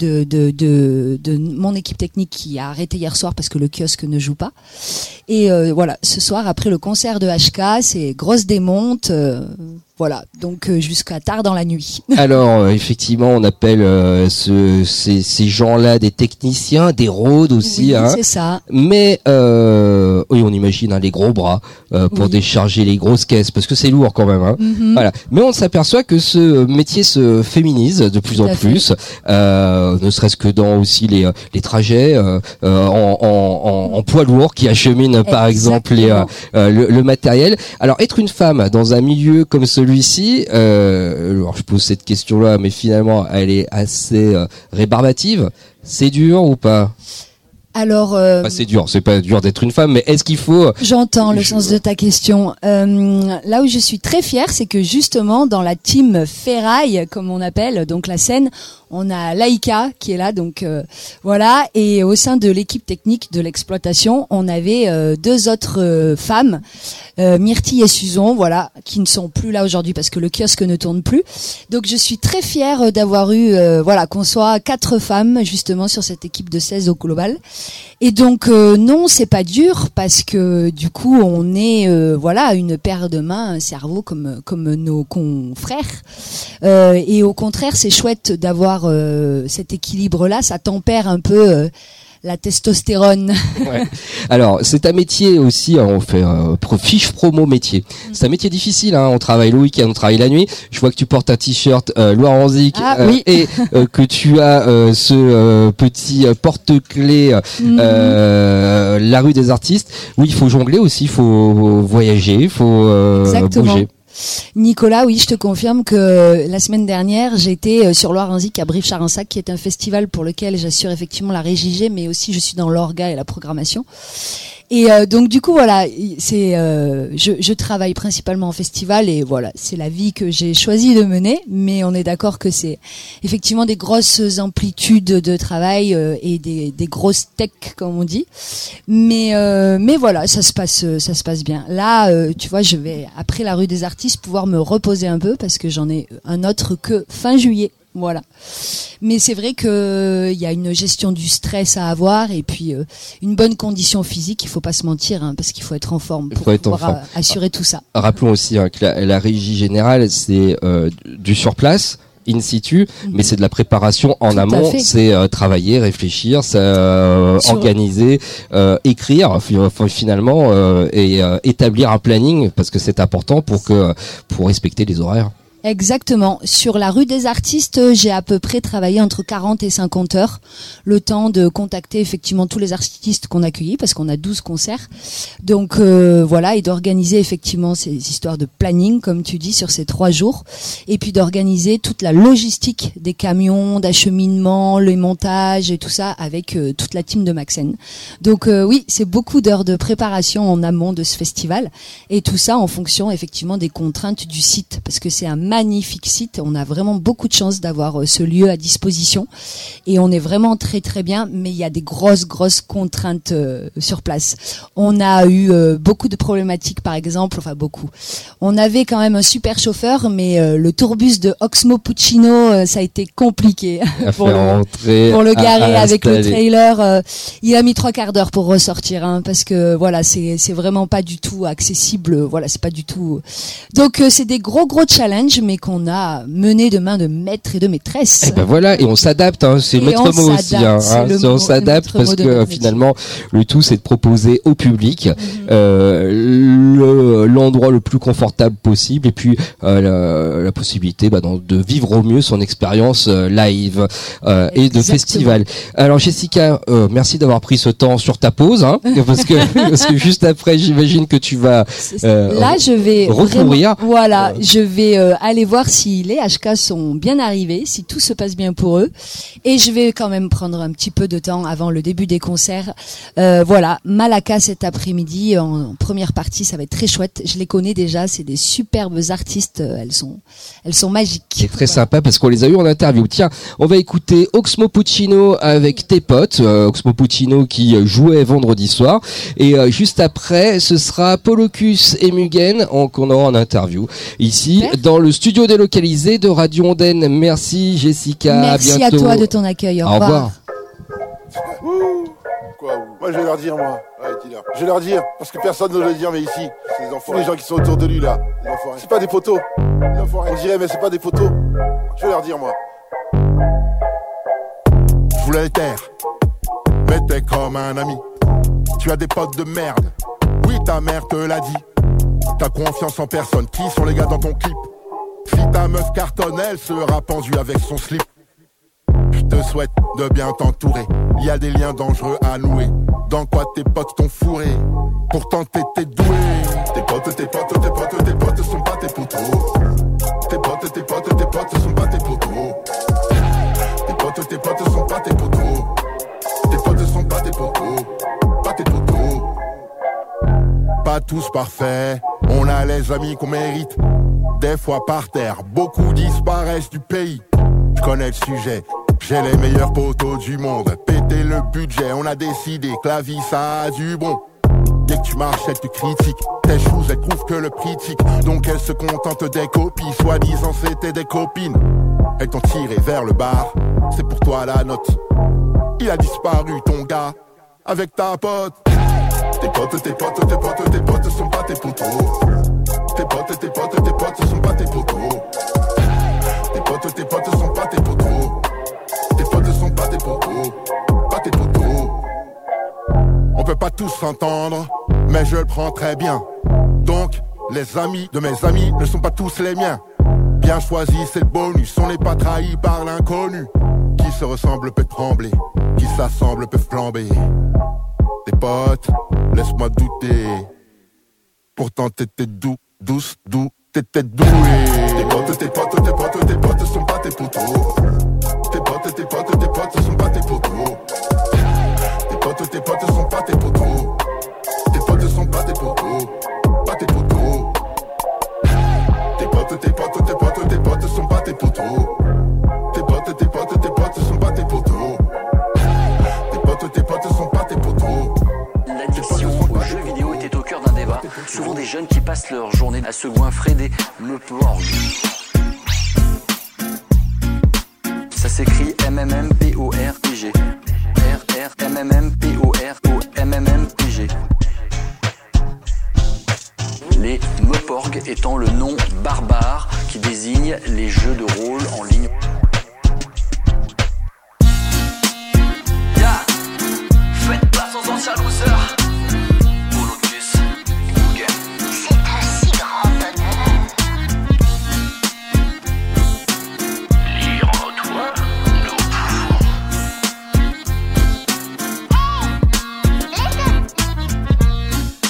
de mon équipe technique qui a arrêté hier soir parce que le kiosque ne joue pas. Et ce soir, après le concert de HK, c'est grosse démonte. Donc jusqu'à tard dans la nuit. Alors effectivement, on appelle ces gens-là des techniciens, des roads aussi. Oui, c'est ça. Mais on imagine les gros bras pour décharger les grosses caisses, parce que c'est lourd quand même. Voilà. Mais on s'aperçoit que ce métier se féminise de plus en plus, ne serait-ce que dans aussi les trajets en poids lourd qui acheminent par exemple le matériel. Alors être une femme dans un milieu comme celui-ci, alors je pose cette question-là, mais finalement elle est assez rébarbative. C'est dur ou pas ? Alors, c'est dur, c'est pas dur d'être une femme, mais est-ce qu'il faut... J'entends le sens de ta question. Là où je suis très fière, c'est que justement dans la team Ferraille, comme on appelle, donc la scène, on a Laïka qui est là, donc et au sein de l'équipe technique de l'exploitation, on avait 2 autres femmes, Myrtille et Suzon, qui ne sont plus là aujourd'hui parce que le kiosque ne tourne plus. Donc je suis très fière d'avoir eu, qu'on soit 4 femmes justement sur cette équipe de 16 au global. Et donc non, c'est pas dur parce que du coup on est une paire de mains, un cerveau comme nos confrères. Et au contraire, c'est chouette d'avoir cet équilibre-là, ça tempère un peu la testostérone. Ouais. Alors, c'est un métier aussi, on fait fiche promo métier. C'est un métier difficile, on travaille le week-end, on travaille la nuit. Je vois que tu portes un t-shirt Loire-en-Zic et que tu as ce petit porte-clés la rue des artistes. Oui, il faut jongler aussi, il faut voyager, il faut bouger. Nicolas, oui, je te confirme que la semaine dernière, j'étais sur Loire-en-Zic à Brive-Charensac, qui est un festival pour lequel j'assure effectivement la régie G, mais aussi je suis dans l'orga et la programmation. Et donc du coup je travaille principalement en festival et c'est la vie que j'ai choisi de mener, mais on est d'accord que c'est effectivement des grosses amplitudes de travail et des grosses techs comme on dit, mais ça se passe bien. Là tu vois, je vais après la rue des artistes pouvoir me reposer un peu parce que j'en ai un autre que fin juillet. Voilà. Mais c'est vrai que il y a une gestion du stress à avoir et puis une bonne condition physique, il faut pas se mentir parce qu'il faut être en forme pour pouvoir assurer tout ça. Rappelons aussi que la régie générale, c'est du surplace, in situ, mais c'est de la préparation en amont, c'est travailler, réfléchir, organiser, écrire finalement et établir un planning parce que c'est important pour respecter les horaires. Exactement. Sur la rue des artistes, j'ai à peu près travaillé entre 40 et 50 heures. Le temps de contacter effectivement tous les artistes qu'on accueillit, parce qu'on a 12 concerts. Donc voilà, et d'organiser effectivement ces histoires de planning, comme tu dis, sur ces 3 jours. Et puis d'organiser toute la logistique des camions, d'acheminement, les montages et tout ça avec toute la team de Maxen. Donc oui, c'est beaucoup d'heures de préparation en amont de ce festival. Et tout ça en fonction effectivement des contraintes du site, parce que c'est un magnifique site. On a vraiment beaucoup de chance d'avoir ce lieu à disposition. Et on est vraiment très très bien, mais il y a des grosses contraintes sur place. On a eu beaucoup de problématiques, par exemple, enfin beaucoup. On avait quand même un super chauffeur, mais le tourbus de Oxmo Puccino, ça a été compliqué pour le garer avec le trailer. Il a mis 3 quarts d'heure pour ressortir, hein, parce que voilà, c'est vraiment pas du tout accessible. Voilà, c'est pas du tout. Donc c'est des gros challenges, mais qu'on a mené de main de maître et de maîtresse. Et ben voilà, et on s'adapte, hein, c'est le maître mot aussi, hein, on s'adapte parce que finalement le tout c'est de proposer au public l'endroit le plus confortable possible, et puis la possibilité de vivre au mieux son expérience live et de festival. Alors Jessica, merci d'avoir pris ce temps sur ta pause, hein, parce que juste après j'imagine que tu vas là je vais recourir. Voilà, je vais aller voir si les HK sont bien arrivés, si tout se passe bien pour eux, et je vais quand même prendre un petit peu de temps avant le début des concerts. Voilà, Malaka cet après-midi en première partie, ça va être très chouette. Je les connais déjà, c'est des superbes artistes, elles sont magiques. C'est très sympa parce qu'on les a eu en interview. Tiens, on va écouter Oxmo Puccino avec tes potes, Oxmo Puccino qui jouait vendredi soir, et juste après ce sera Polocus et Mugen qu'on aura en interview ici dans le studio délocalisé de Radio Ondaine. Merci Jessica, merci à bientôt. À toi de ton accueil, au revoir. Quoi, moi je vais leur dire, moi. Ouais, dis-leur. Je vais leur dire, parce que personne ne le dire, mais ici, c'est les enfants. Les gens qui sont autour de lui là, les enfoirés. C'est pas des poteaux. Les enfoirés. On dirait, mais c'est pas des poteaux. Je vais leur dire, moi. Je voulais les taire, mais t'es comme un ami. Tu as des potes de merde. Oui, ta mère te l'a dit. T'as confiance en personne. Qui sont les gars dans ton clip? Si ta meuf cartonne, elle sera pendue avec son slip. Je te souhaite de bien t'entourer. Il y a des liens dangereux à nouer. Dans quoi tes potes t'ont fourré? Pourtant t'étais doué. Tes potes sont pas tes poteaux. Tes potes sont pas tes poteaux. Tes potes sont pas tes poteaux. Tes potes sont pas tes poteaux. Pas tes poteaux. Pas tous parfaits. On a les amis qu'on mérite. Des fois par terre, beaucoup disparaissent du pays. Je connais le sujet. J'ai les meilleurs poteaux du monde. Péter le budget, on a décidé que la vie ça a du bon. Dès que tu marches, elle te critique. Tes choses, elles trouvent que le prix tique. Donc elles se contentent des copies. Soi-disant c'était des copines. Elles t'ont tiré vers le bar. C'est pour toi la note. Il a disparu ton gars. Avec ta pote. Tes potes sont pas tes poteaux. Tes potes sont pas tes poteaux. Tes potes sont pas tes poteaux. Tes potes sont pas tes poteaux. Pas tes poteaux. On peut pas tous s'entendre, mais je le prends très bien. Donc, les amis de mes amis ne sont pas tous les miens. Bien choisi, c'est le bonus. On n'est pas trahi par l'inconnu. Qui se ressemble peut trembler. Qui s'assemble peut flamber. Tes potes, laisse-moi douter. Pourtant t'étais douce, t'étais doué. Tes potes sont pas tes poteaux. Tes potes sont pas tes poteaux. Tes potes sont pas tes poteaux. Tes potes sont pas tes poteaux. Pas tes poteaux. Tes potes sont pas tes poteaux. Tes potes sont pas tes poteaux. Tes potes sont pas tes poteaux. L'addiction aux jeux vidéo était au cœur d'un débat. Souvent des jeunes qui passent leur journée à se goinfrer des meporg. Ça s'écrit MMMPORG. MMMPORG. Les meporg étant le nom barbare qui désigne les jeux de rôle en ligne. Yeah. Faites place aux anciens losers. Polocus, Mugen. C'est un si grand honneur.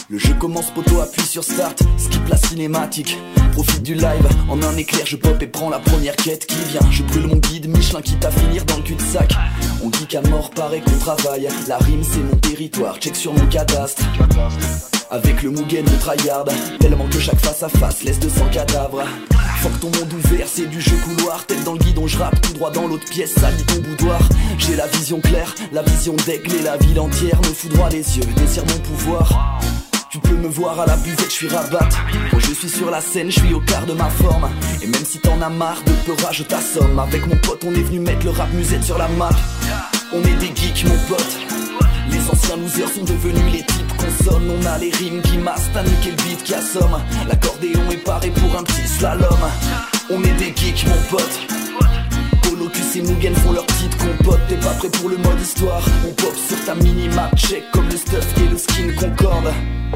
Le jeu commence, poteau, appuie sur start, skip la cinématique. Profite du live, en un éclair je pop et prends la première quête qui vient. Je brûle mon guide, Michelin quitte à finir dans le cul-de-sac. On dit qu'à mort paraît qu'on travaille. La rime c'est mon territoire, check sur mon cadastre. Avec le Mugen on tryhard, tellement que chaque face à face laisse 200 cadavres. Fuck ton monde ouvert, c'est du jeu couloir. Tête dans le guidon, je rappe tout droit dans l'autre pièce, salit ton boudoir. J'ai la vision claire, la vision d'aigle et la ville entière me fout droit les yeux, désire mon pouvoir. Tu peux me voir à la buvette, je suis rabat. Quand je suis sur la scène, je suis au quart de ma forme. Et même si t'en as marre de peur, je t'assomme. Avec mon pote, on est venu mettre le rap musette sur la map. On est des geeks, mon pote. Les anciens losers sont devenus les types consonnes. On a les rimes qui massent, t'as niqué le beat qui assomme. L'accordéon est paré pour un petit slalom. On est des geeks, mon pote. Polocus et Mugen font leur petite compote. T'es pas prêt pour le mode histoire? On pop sur ta mini-map, check comme le stuff et le skin concorde.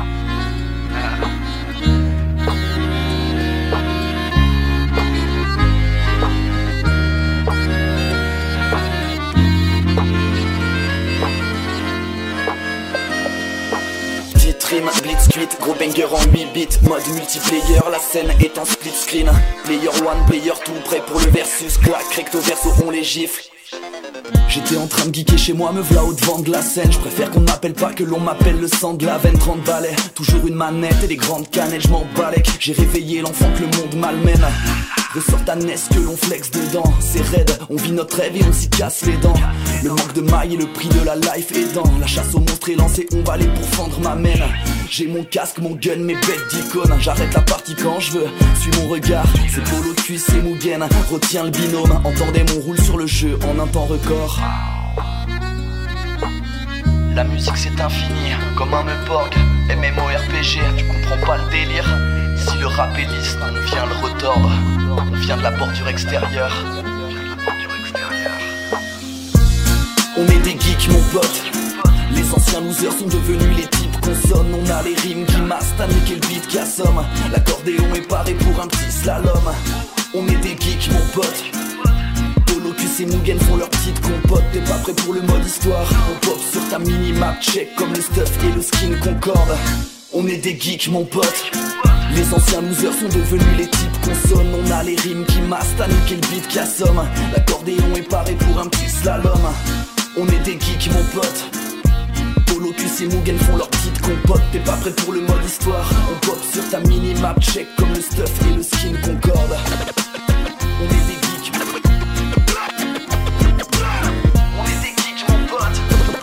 Trim, blitzkrieg, gros banger en 8 bits. Mode multiplayer, la scène est en split screen. Player 1, player 2, prêt pour le versus. Clac, recto verso, on les gifle. J'étais en train de geeker chez moi, me v'là au devant de la scène. Je préfère qu'on m'appelle pas que l'on m'appelle le sang de la veine. 30 balais, toujours une manette et des grandes canettes. Je m'en balèque, j'ai réveillé l'enfant que le monde malmène. Ressort ta NES que l'on flex dedans. C'est raide, on vit notre rêve et on s'y casse les dents. Le manque de mailles et le prix de la life aidant. La chasse aux monstres est lancée, on va aller pour fendre ma mène. J'ai mon casque, mon gun, mes bêtes d'icônes. J'arrête la partie quand je veux, suis mon regard. C'est Polocus et Mugen, retiens le binôme. Entendez mon roule sur le jeu en un temps record. La musique c'est infini, comme un Meporg, MMORPG, tu comprends pas le délire. Si le rap est lisse, on vient le retordre. On vient de la bordure extérieure. On est des geeks mon pote. Les anciens losers sont devenus les types consonnes. On a les rimes qui massent, t'as niqué le beat qui assomme. L'accordéon est paré pour un petit slalom. On est des geeks mon pote. Polocus et Mugen font leur petite compote. T'es pas prêt pour le mode histoire? On pop sur ta mini-map, check comme le stuff et le skin concorde. On est des geeks mon pote. Les anciens losers sont devenus les types consonnes. On a les rimes qui massent, t'as niqué le beat qui assomme. L'accordéon est paré pour un petit slalom. On est des geeks mon pote. Polocus et Mugen font leur petite compote. T'es pas prêt pour le mode histoire? On pop sur ta mini-map, check comme le stuff et le skin concorde. On est des geeks. On est des geeks mon pote.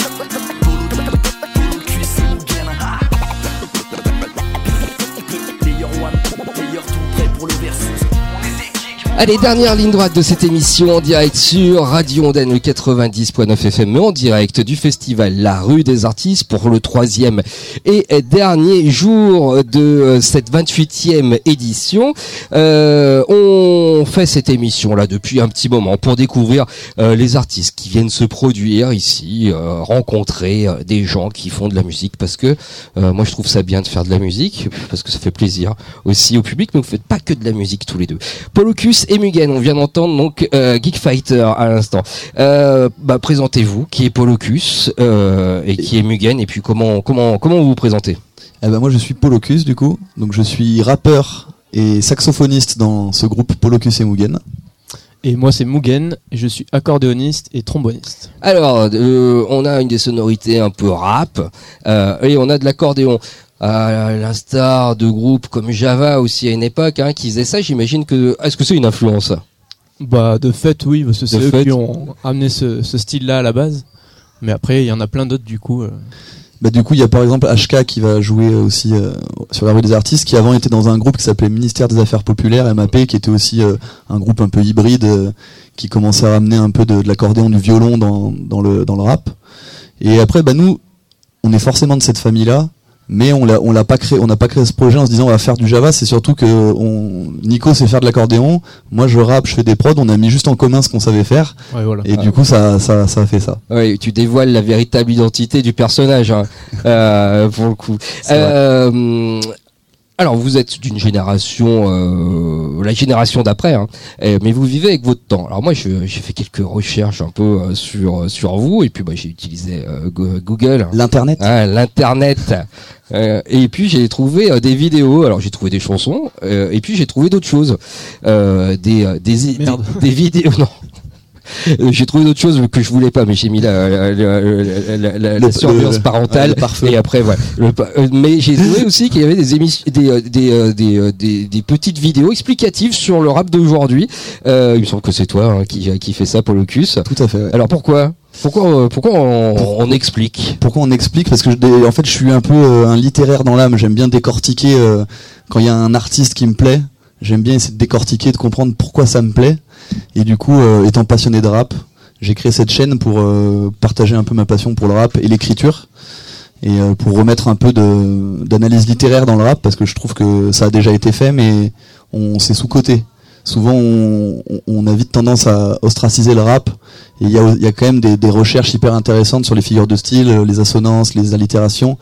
Polocus et Mugen. Player 1, player 2, prêt pour le versus. Allez, dernière ligne droite de cette émission en direct sur Radio Ondane, le 90.9 FM, mais en direct du festival La Rue des Artistes pour le 3e et dernier jour de cette 28e édition. On fait cette émission-là depuis un petit moment pour découvrir les artistes qui viennent se produire ici, rencontrer des gens qui font de la musique, parce que moi je trouve ça bien de faire de la musique, parce que ça fait plaisir aussi au public, mais vous faites pas que de la musique tous les deux. Polocus et Mugen, on vient d'entendre donc Geek Fighter à l'instant. Présentez-vous, qui est Polocus et qui est Mugen, et puis comment vous vous présentez? Moi je suis Polocus du coup, donc je suis rappeur et saxophoniste dans ce groupe Polocus et Mugen. Et moi c'est Mugen, et je suis accordéoniste et tromboniste. Alors, on a une des sonorités un peu rap, et on a de l'accordéon. À l'instar de groupes comme Java aussi à une époque, qui faisaient ça, j'imagine que... Est-ce que c'est une influence? De fait, oui, parce que c'est eux qui ont amené ce style-là à la base. Mais après, il y en a plein d'autres du coup. Du coup, il y a par exemple HK qui va jouer aussi sur la Rue des Artistes, qui avant était dans un groupe qui s'appelait Ministère des Affaires Populaires, MAP, qui était aussi un groupe un peu hybride, qui commençait à ramener un peu de l'accordéon, du violon dans le rap. Et après, nous, on est forcément de cette famille-là. Mais on n'a pas créé ce projet en se disant on va faire du Java. C'est surtout que Nico sait faire de l'accordéon, moi je rappe, je fais des prods, on a mis juste en commun ce qu'on savait faire. Ouais, voilà. Et du coup ça a fait ça. Oui, tu dévoiles la véritable identité du personnage pour le coup. Alors vous êtes d'une génération, la génération d'après, hein, mais vous vivez avec votre temps. Alors moi j'ai fait quelques recherches un peu sur vous et puis j'ai utilisé Google, l'internet, l'internet. Et puis j'ai trouvé des vidéos. Alors j'ai trouvé des chansons et puis j'ai trouvé d'autres choses, des vidéos. Non. J'ai trouvé d'autres choses que je voulais pas, mais j'ai mis la surveillance parentale et après voilà. Mais j'ai trouvé aussi qu'il y avait des émissions, des petites vidéos explicatives sur le rap d'aujourd'hui. Il me semble que c'est toi qui fait ça, Polocus. Tout à fait. Ouais. Alors pourquoi on explique? Pourquoi on explique? Parce que en fait je suis un peu un littéraire dans l'âme. J'aime bien décortiquer quand il y a un artiste qui me plaît. J'aime bien essayer de décortiquer, de comprendre pourquoi ça me plaît. Et du coup, étant passionné de rap, j'ai créé cette chaîne pour partager un peu ma passion pour le rap et l'écriture. Et pour remettre un peu d'analyse littéraire dans le rap, parce que je trouve que ça a déjà été fait, mais c'est sous-coté. Souvent, on a vite tendance à ostraciser le rap. Et il y a quand même des recherches hyper intéressantes sur les figures de style, les assonances, les allitérations,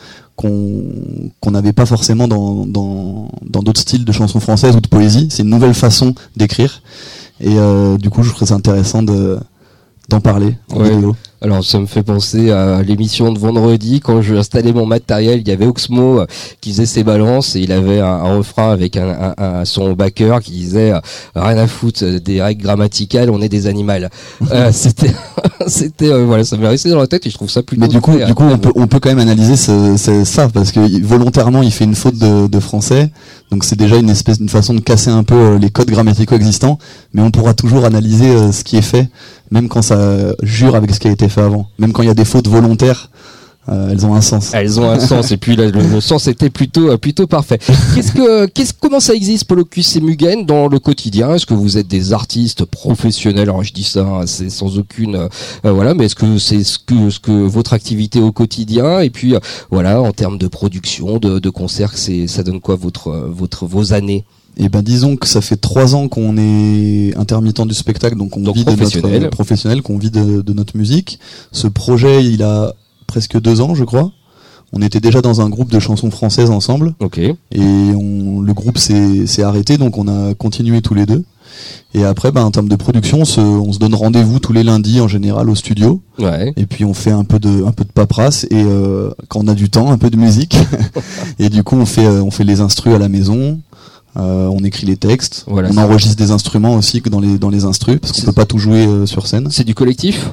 qu'on n'avait pas forcément dans d'autres styles de chansons françaises ou de poésie. C'est une nouvelle façon d'écrire. Et du coup, je trouve ça intéressant d'en parler en vidéo. Alors ça me fait penser à l'émission de vendredi, quand je installais mon matériel, il y avait Oxmo qui faisait ses balances et il avait un refrain avec son backer qui disait rien à foutre des règles grammaticales, on est des animaux. C'était voilà, ça m'est resté dans la tête et je trouve ça plutôt. Mais du coup on peut quand même analyser ça parce que volontairement il fait une faute de français. Donc c'est déjà une façon de casser un peu les codes grammaticaux existants, mais on pourra toujours analyser ce qui est fait, même quand ça jure avec ce qui a été fait avant. Même quand il y a des fautes volontaires, elles ont un sens. Elles ont un sens et puis le sens était plutôt parfait. Comment ça existe, Polocus et Mugen, dans le quotidien? Est-ce que vous êtes des artistes professionnels? Alors je dis ça, c'est sans aucune voilà, mais est-ce que c'est ce que votre activité au quotidien? Et puis voilà, en termes de production, de concerts, ça donne quoi vos années? Eh ben disons que ça fait 3 ans qu'on est intermittent du spectacle, donc on vit de notre professionnel, qu'on vit de notre musique. Ce projet, il a presque 2 ans, je crois. On était déjà dans un groupe de chansons françaises ensemble. Ok. Et le groupe s'est arrêté, donc on a continué tous les deux. Et après, en termes de production, on se donne rendez-vous tous les lundis en général au studio. Ouais. Et puis on fait un peu de paperasse et quand on a du temps, un peu de musique. Et du coup, on fait les instrus à la maison. On écrit les textes, voilà, on enregistre des instruments aussi que dans les instrus parce qu'on peut pas tout jouer sur scène. C'est du collectif,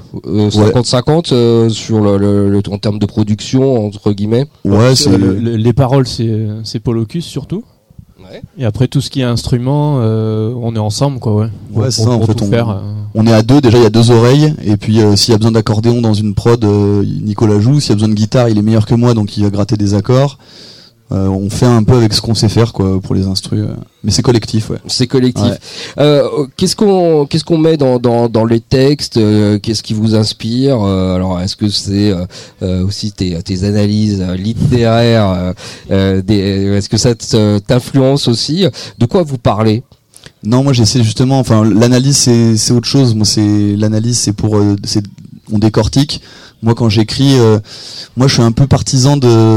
50-50 sur en termes de production entre guillemets. Ouais, les paroles c'est Polocus surtout. Ouais. Et après tout ce qui est instrument, on est ensemble quoi. Ouais, c'est ça. En fait, on est à 2. Déjà, il y a 2 oreilles. Et puis, s'il y a besoin d'accordéon dans une prod, Nicolas joue. S'il y a besoin de guitare, il est meilleur que moi, donc il va gratter des accords. On fait un peu avec ce qu'on sait faire quoi pour les instrus, mais c'est collectif. Ouais. C'est collectif. Ouais. Qu'est-ce qu'on met dans les textes, qu'est-ce qui vous inspire? Alors est-ce que c'est aussi tes analyses littéraires, est-ce que ça t'influence aussi? De quoi vous parlez? Non, moi j'essaie justement. Enfin, l'analyse c'est autre chose. Moi l'analyse c'est on décortique. Moi, quand j'écris, moi, je suis un peu partisan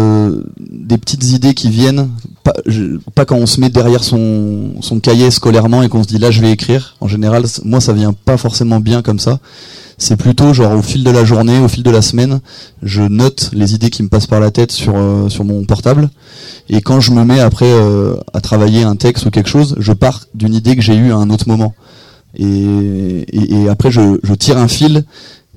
des petites idées qui viennent. Pas quand on se met derrière son cahier scolairement et qu'on se dit là, je vais écrire. En général, moi, ça vient pas forcément bien comme ça. C'est plutôt genre au fil de la journée, au fil de la semaine, je note les idées qui me passent par la tête sur mon portable. Et quand je me mets après à travailler un texte ou quelque chose, je pars d'une idée que j'ai eue à un autre moment. Et après, je tire un fil.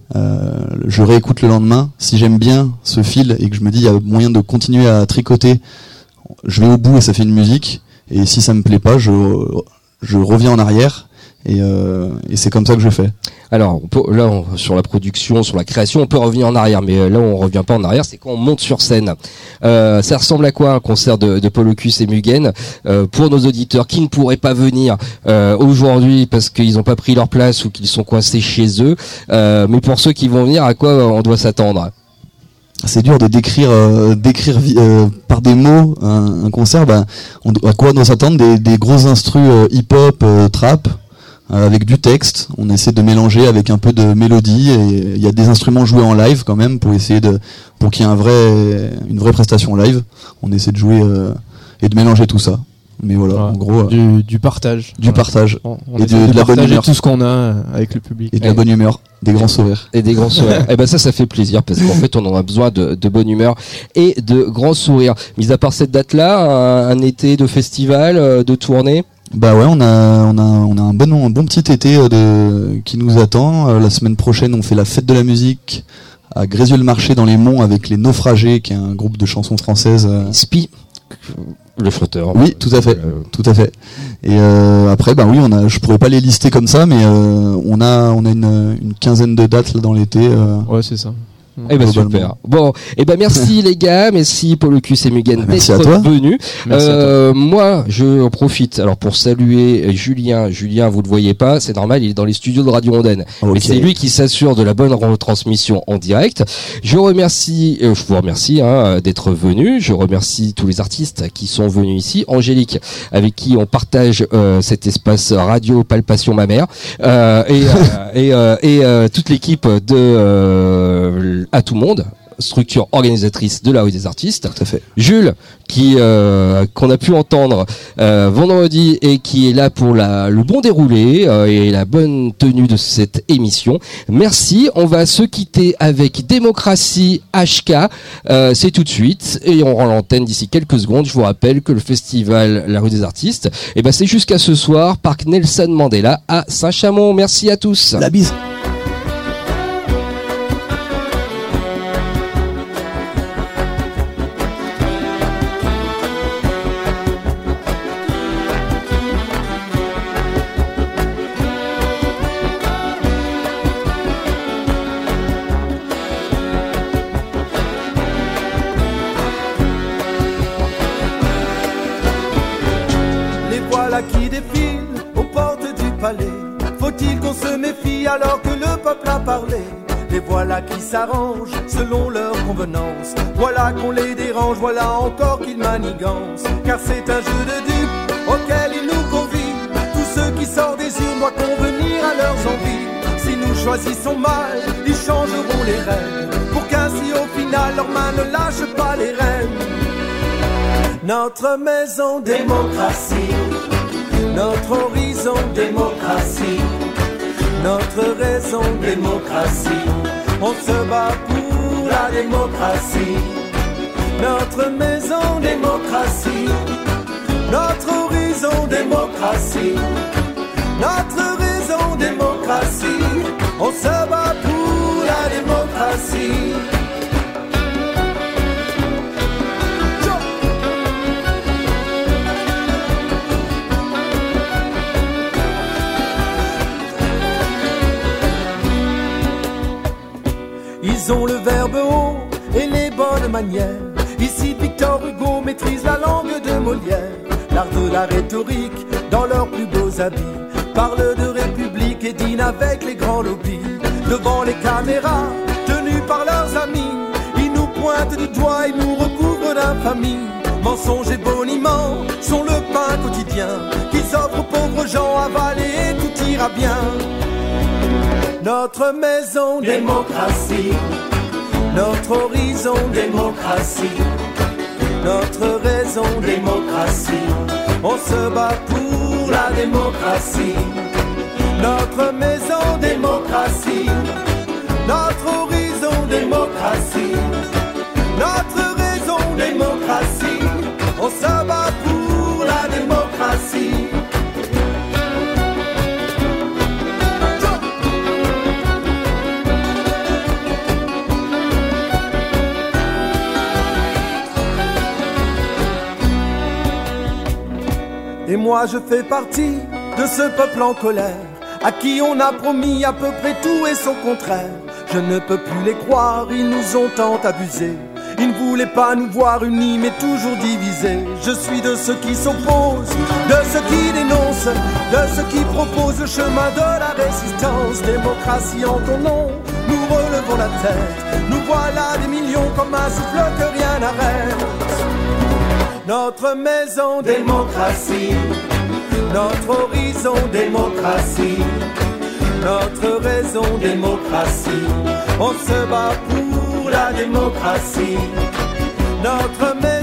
Je réécoute le lendemain. Si j'aime bien ce fil et que je me dis il y a moyen de continuer à tricoter, je vais au bout et ça fait une musique. Et si ça me plaît pas, je reviens en arrière et c'est comme ça que je fais. Alors sur la production, sur la création, on peut revenir en arrière, mais là où on revient pas en arrière, c'est quand on monte sur scène. Ça ressemble à quoi un concert de Polocus et Mugen pour nos auditeurs qui ne pourraient pas venir aujourd'hui parce qu'ils n'ont pas pris leur place ou qu'ils sont coincés chez eux, mais pour ceux qui vont venir, à quoi on doit s'attendre? C'est dur de décrire par des mots un concert. À quoi on doit s'attendre? Des gros instrus hip-hop, trap. Avec du texte, on essaie de mélanger avec un peu de mélodie et il y a des instruments joués en live quand même pour essayer pour qu'il y ait une vraie prestation live. On essaie de jouer et de mélanger tout ça. Mais voilà, en gros, du partage. Du partage. On et de la bonne humeur. Tout ce qu'on a avec le public. Et de la bonne humeur, des grands sourires. Et des grands sourires. Et ben ça fait plaisir parce qu'en fait on en a besoin de bonne humeur et de grands sourires. Mis à part cette date-là, un été de festival, de tournée. Bah ouais, on a un bon petit été qui nous attend. La semaine prochaine, on fait la fête de la musique à Grézieux-le-Marché dans les Monts avec les Naufragés, qui est un groupe de chansons françaises. Spi. Le chanteur. Oui, tout à fait, tout à fait. Et après, bah oui, je pourrais pas les lister comme ça, mais on a une quinzaine de dates là dans l'été. Ouais, c'est ça. Eh ben super. Bon, merci les gars, merci Paulucus et Mugen d'être venus. Moi, je profite alors pour saluer Julien. Julien, vous le voyez pas, c'est normal, il est dans les studios de Radio Ondaine. Okay. Mais c'est lui qui s'assure de la bonne retransmission en direct. Je vous remercie d'être venus. Je remercie tous les artistes qui sont venus ici. Angélique, avec qui on partage cet espace radio Palpation ma mère, et toute l'équipe de à tout monde, structure organisatrice de la rue des artistes. Tout à fait. Jules, qu'on a pu entendre vendredi et qui est là pour le bon déroulé et la bonne tenue de cette émission. Merci. On va se quitter avec Démocratie HK. C'est tout de suite et on rend l'antenne d'ici quelques secondes. Je vous rappelle que le festival La Rue des Artistes, c'est jusqu'à ce soir, parc Nelson Mandela à Saint-Chamond. Merci à tous. La bise. Alors que le peuple a parlé, les voilà qui s'arrangent selon leur convenance. Voilà qu'on les dérange, voilà encore qu'ils manigancent. Car c'est un jeu de dupes auquel ils nous convient. Tous ceux qui sortent des urnes doivent convenir à leurs envies. Si nous choisissons mal, ils changeront les règles, pour qu'ainsi au final leurs mains ne lâchent pas les rênes. Notre maison démocratie, notre horizon démocratie, notre raison démocratie, on se bat pour la démocratie. Notre maison démocratie, notre horizon démocratie, notre raison démocratie, on se bat pour la démocratie. Ils ont le verbe haut et les bonnes manières. Ici Victor Hugo maîtrise la langue de Molière. L'art de la rhétorique dans leurs plus beaux habits, parle de république et dîne avec les grands lobbies. Devant les caméras, tenus par leurs amis, ils nous pointent du doigt et nous recouvrent d'infamie. Mensonges et boniments sont le pain quotidien qu'ils offrent aux pauvres gens avalés et tout ira bien. Notre maison démocratie, notre horizon démocratie, notre raison démocratie, on se bat pour la démocratie. Notre maison démocratie, notre horizon démocratie, notre raison démocratie, on se bat pour la démocratie. Et moi je fais partie de ce peuple en colère, à qui on a promis à peu près tout et son contraire. Je ne peux plus les croire, ils nous ont tant abusés. Ils ne voulaient pas nous voir unis mais toujours divisés. Je suis de ceux qui s'opposent, de ceux qui dénoncent, de ceux qui proposent le chemin de la résistance. Démocratie en ton nom, nous relevons la tête. Nous voilà des millions comme un souffle que rien n'arrête. Notre maison démocratie, notre horizon démocratie, notre raison démocratie, on se bat pour la démocratie. Notre maison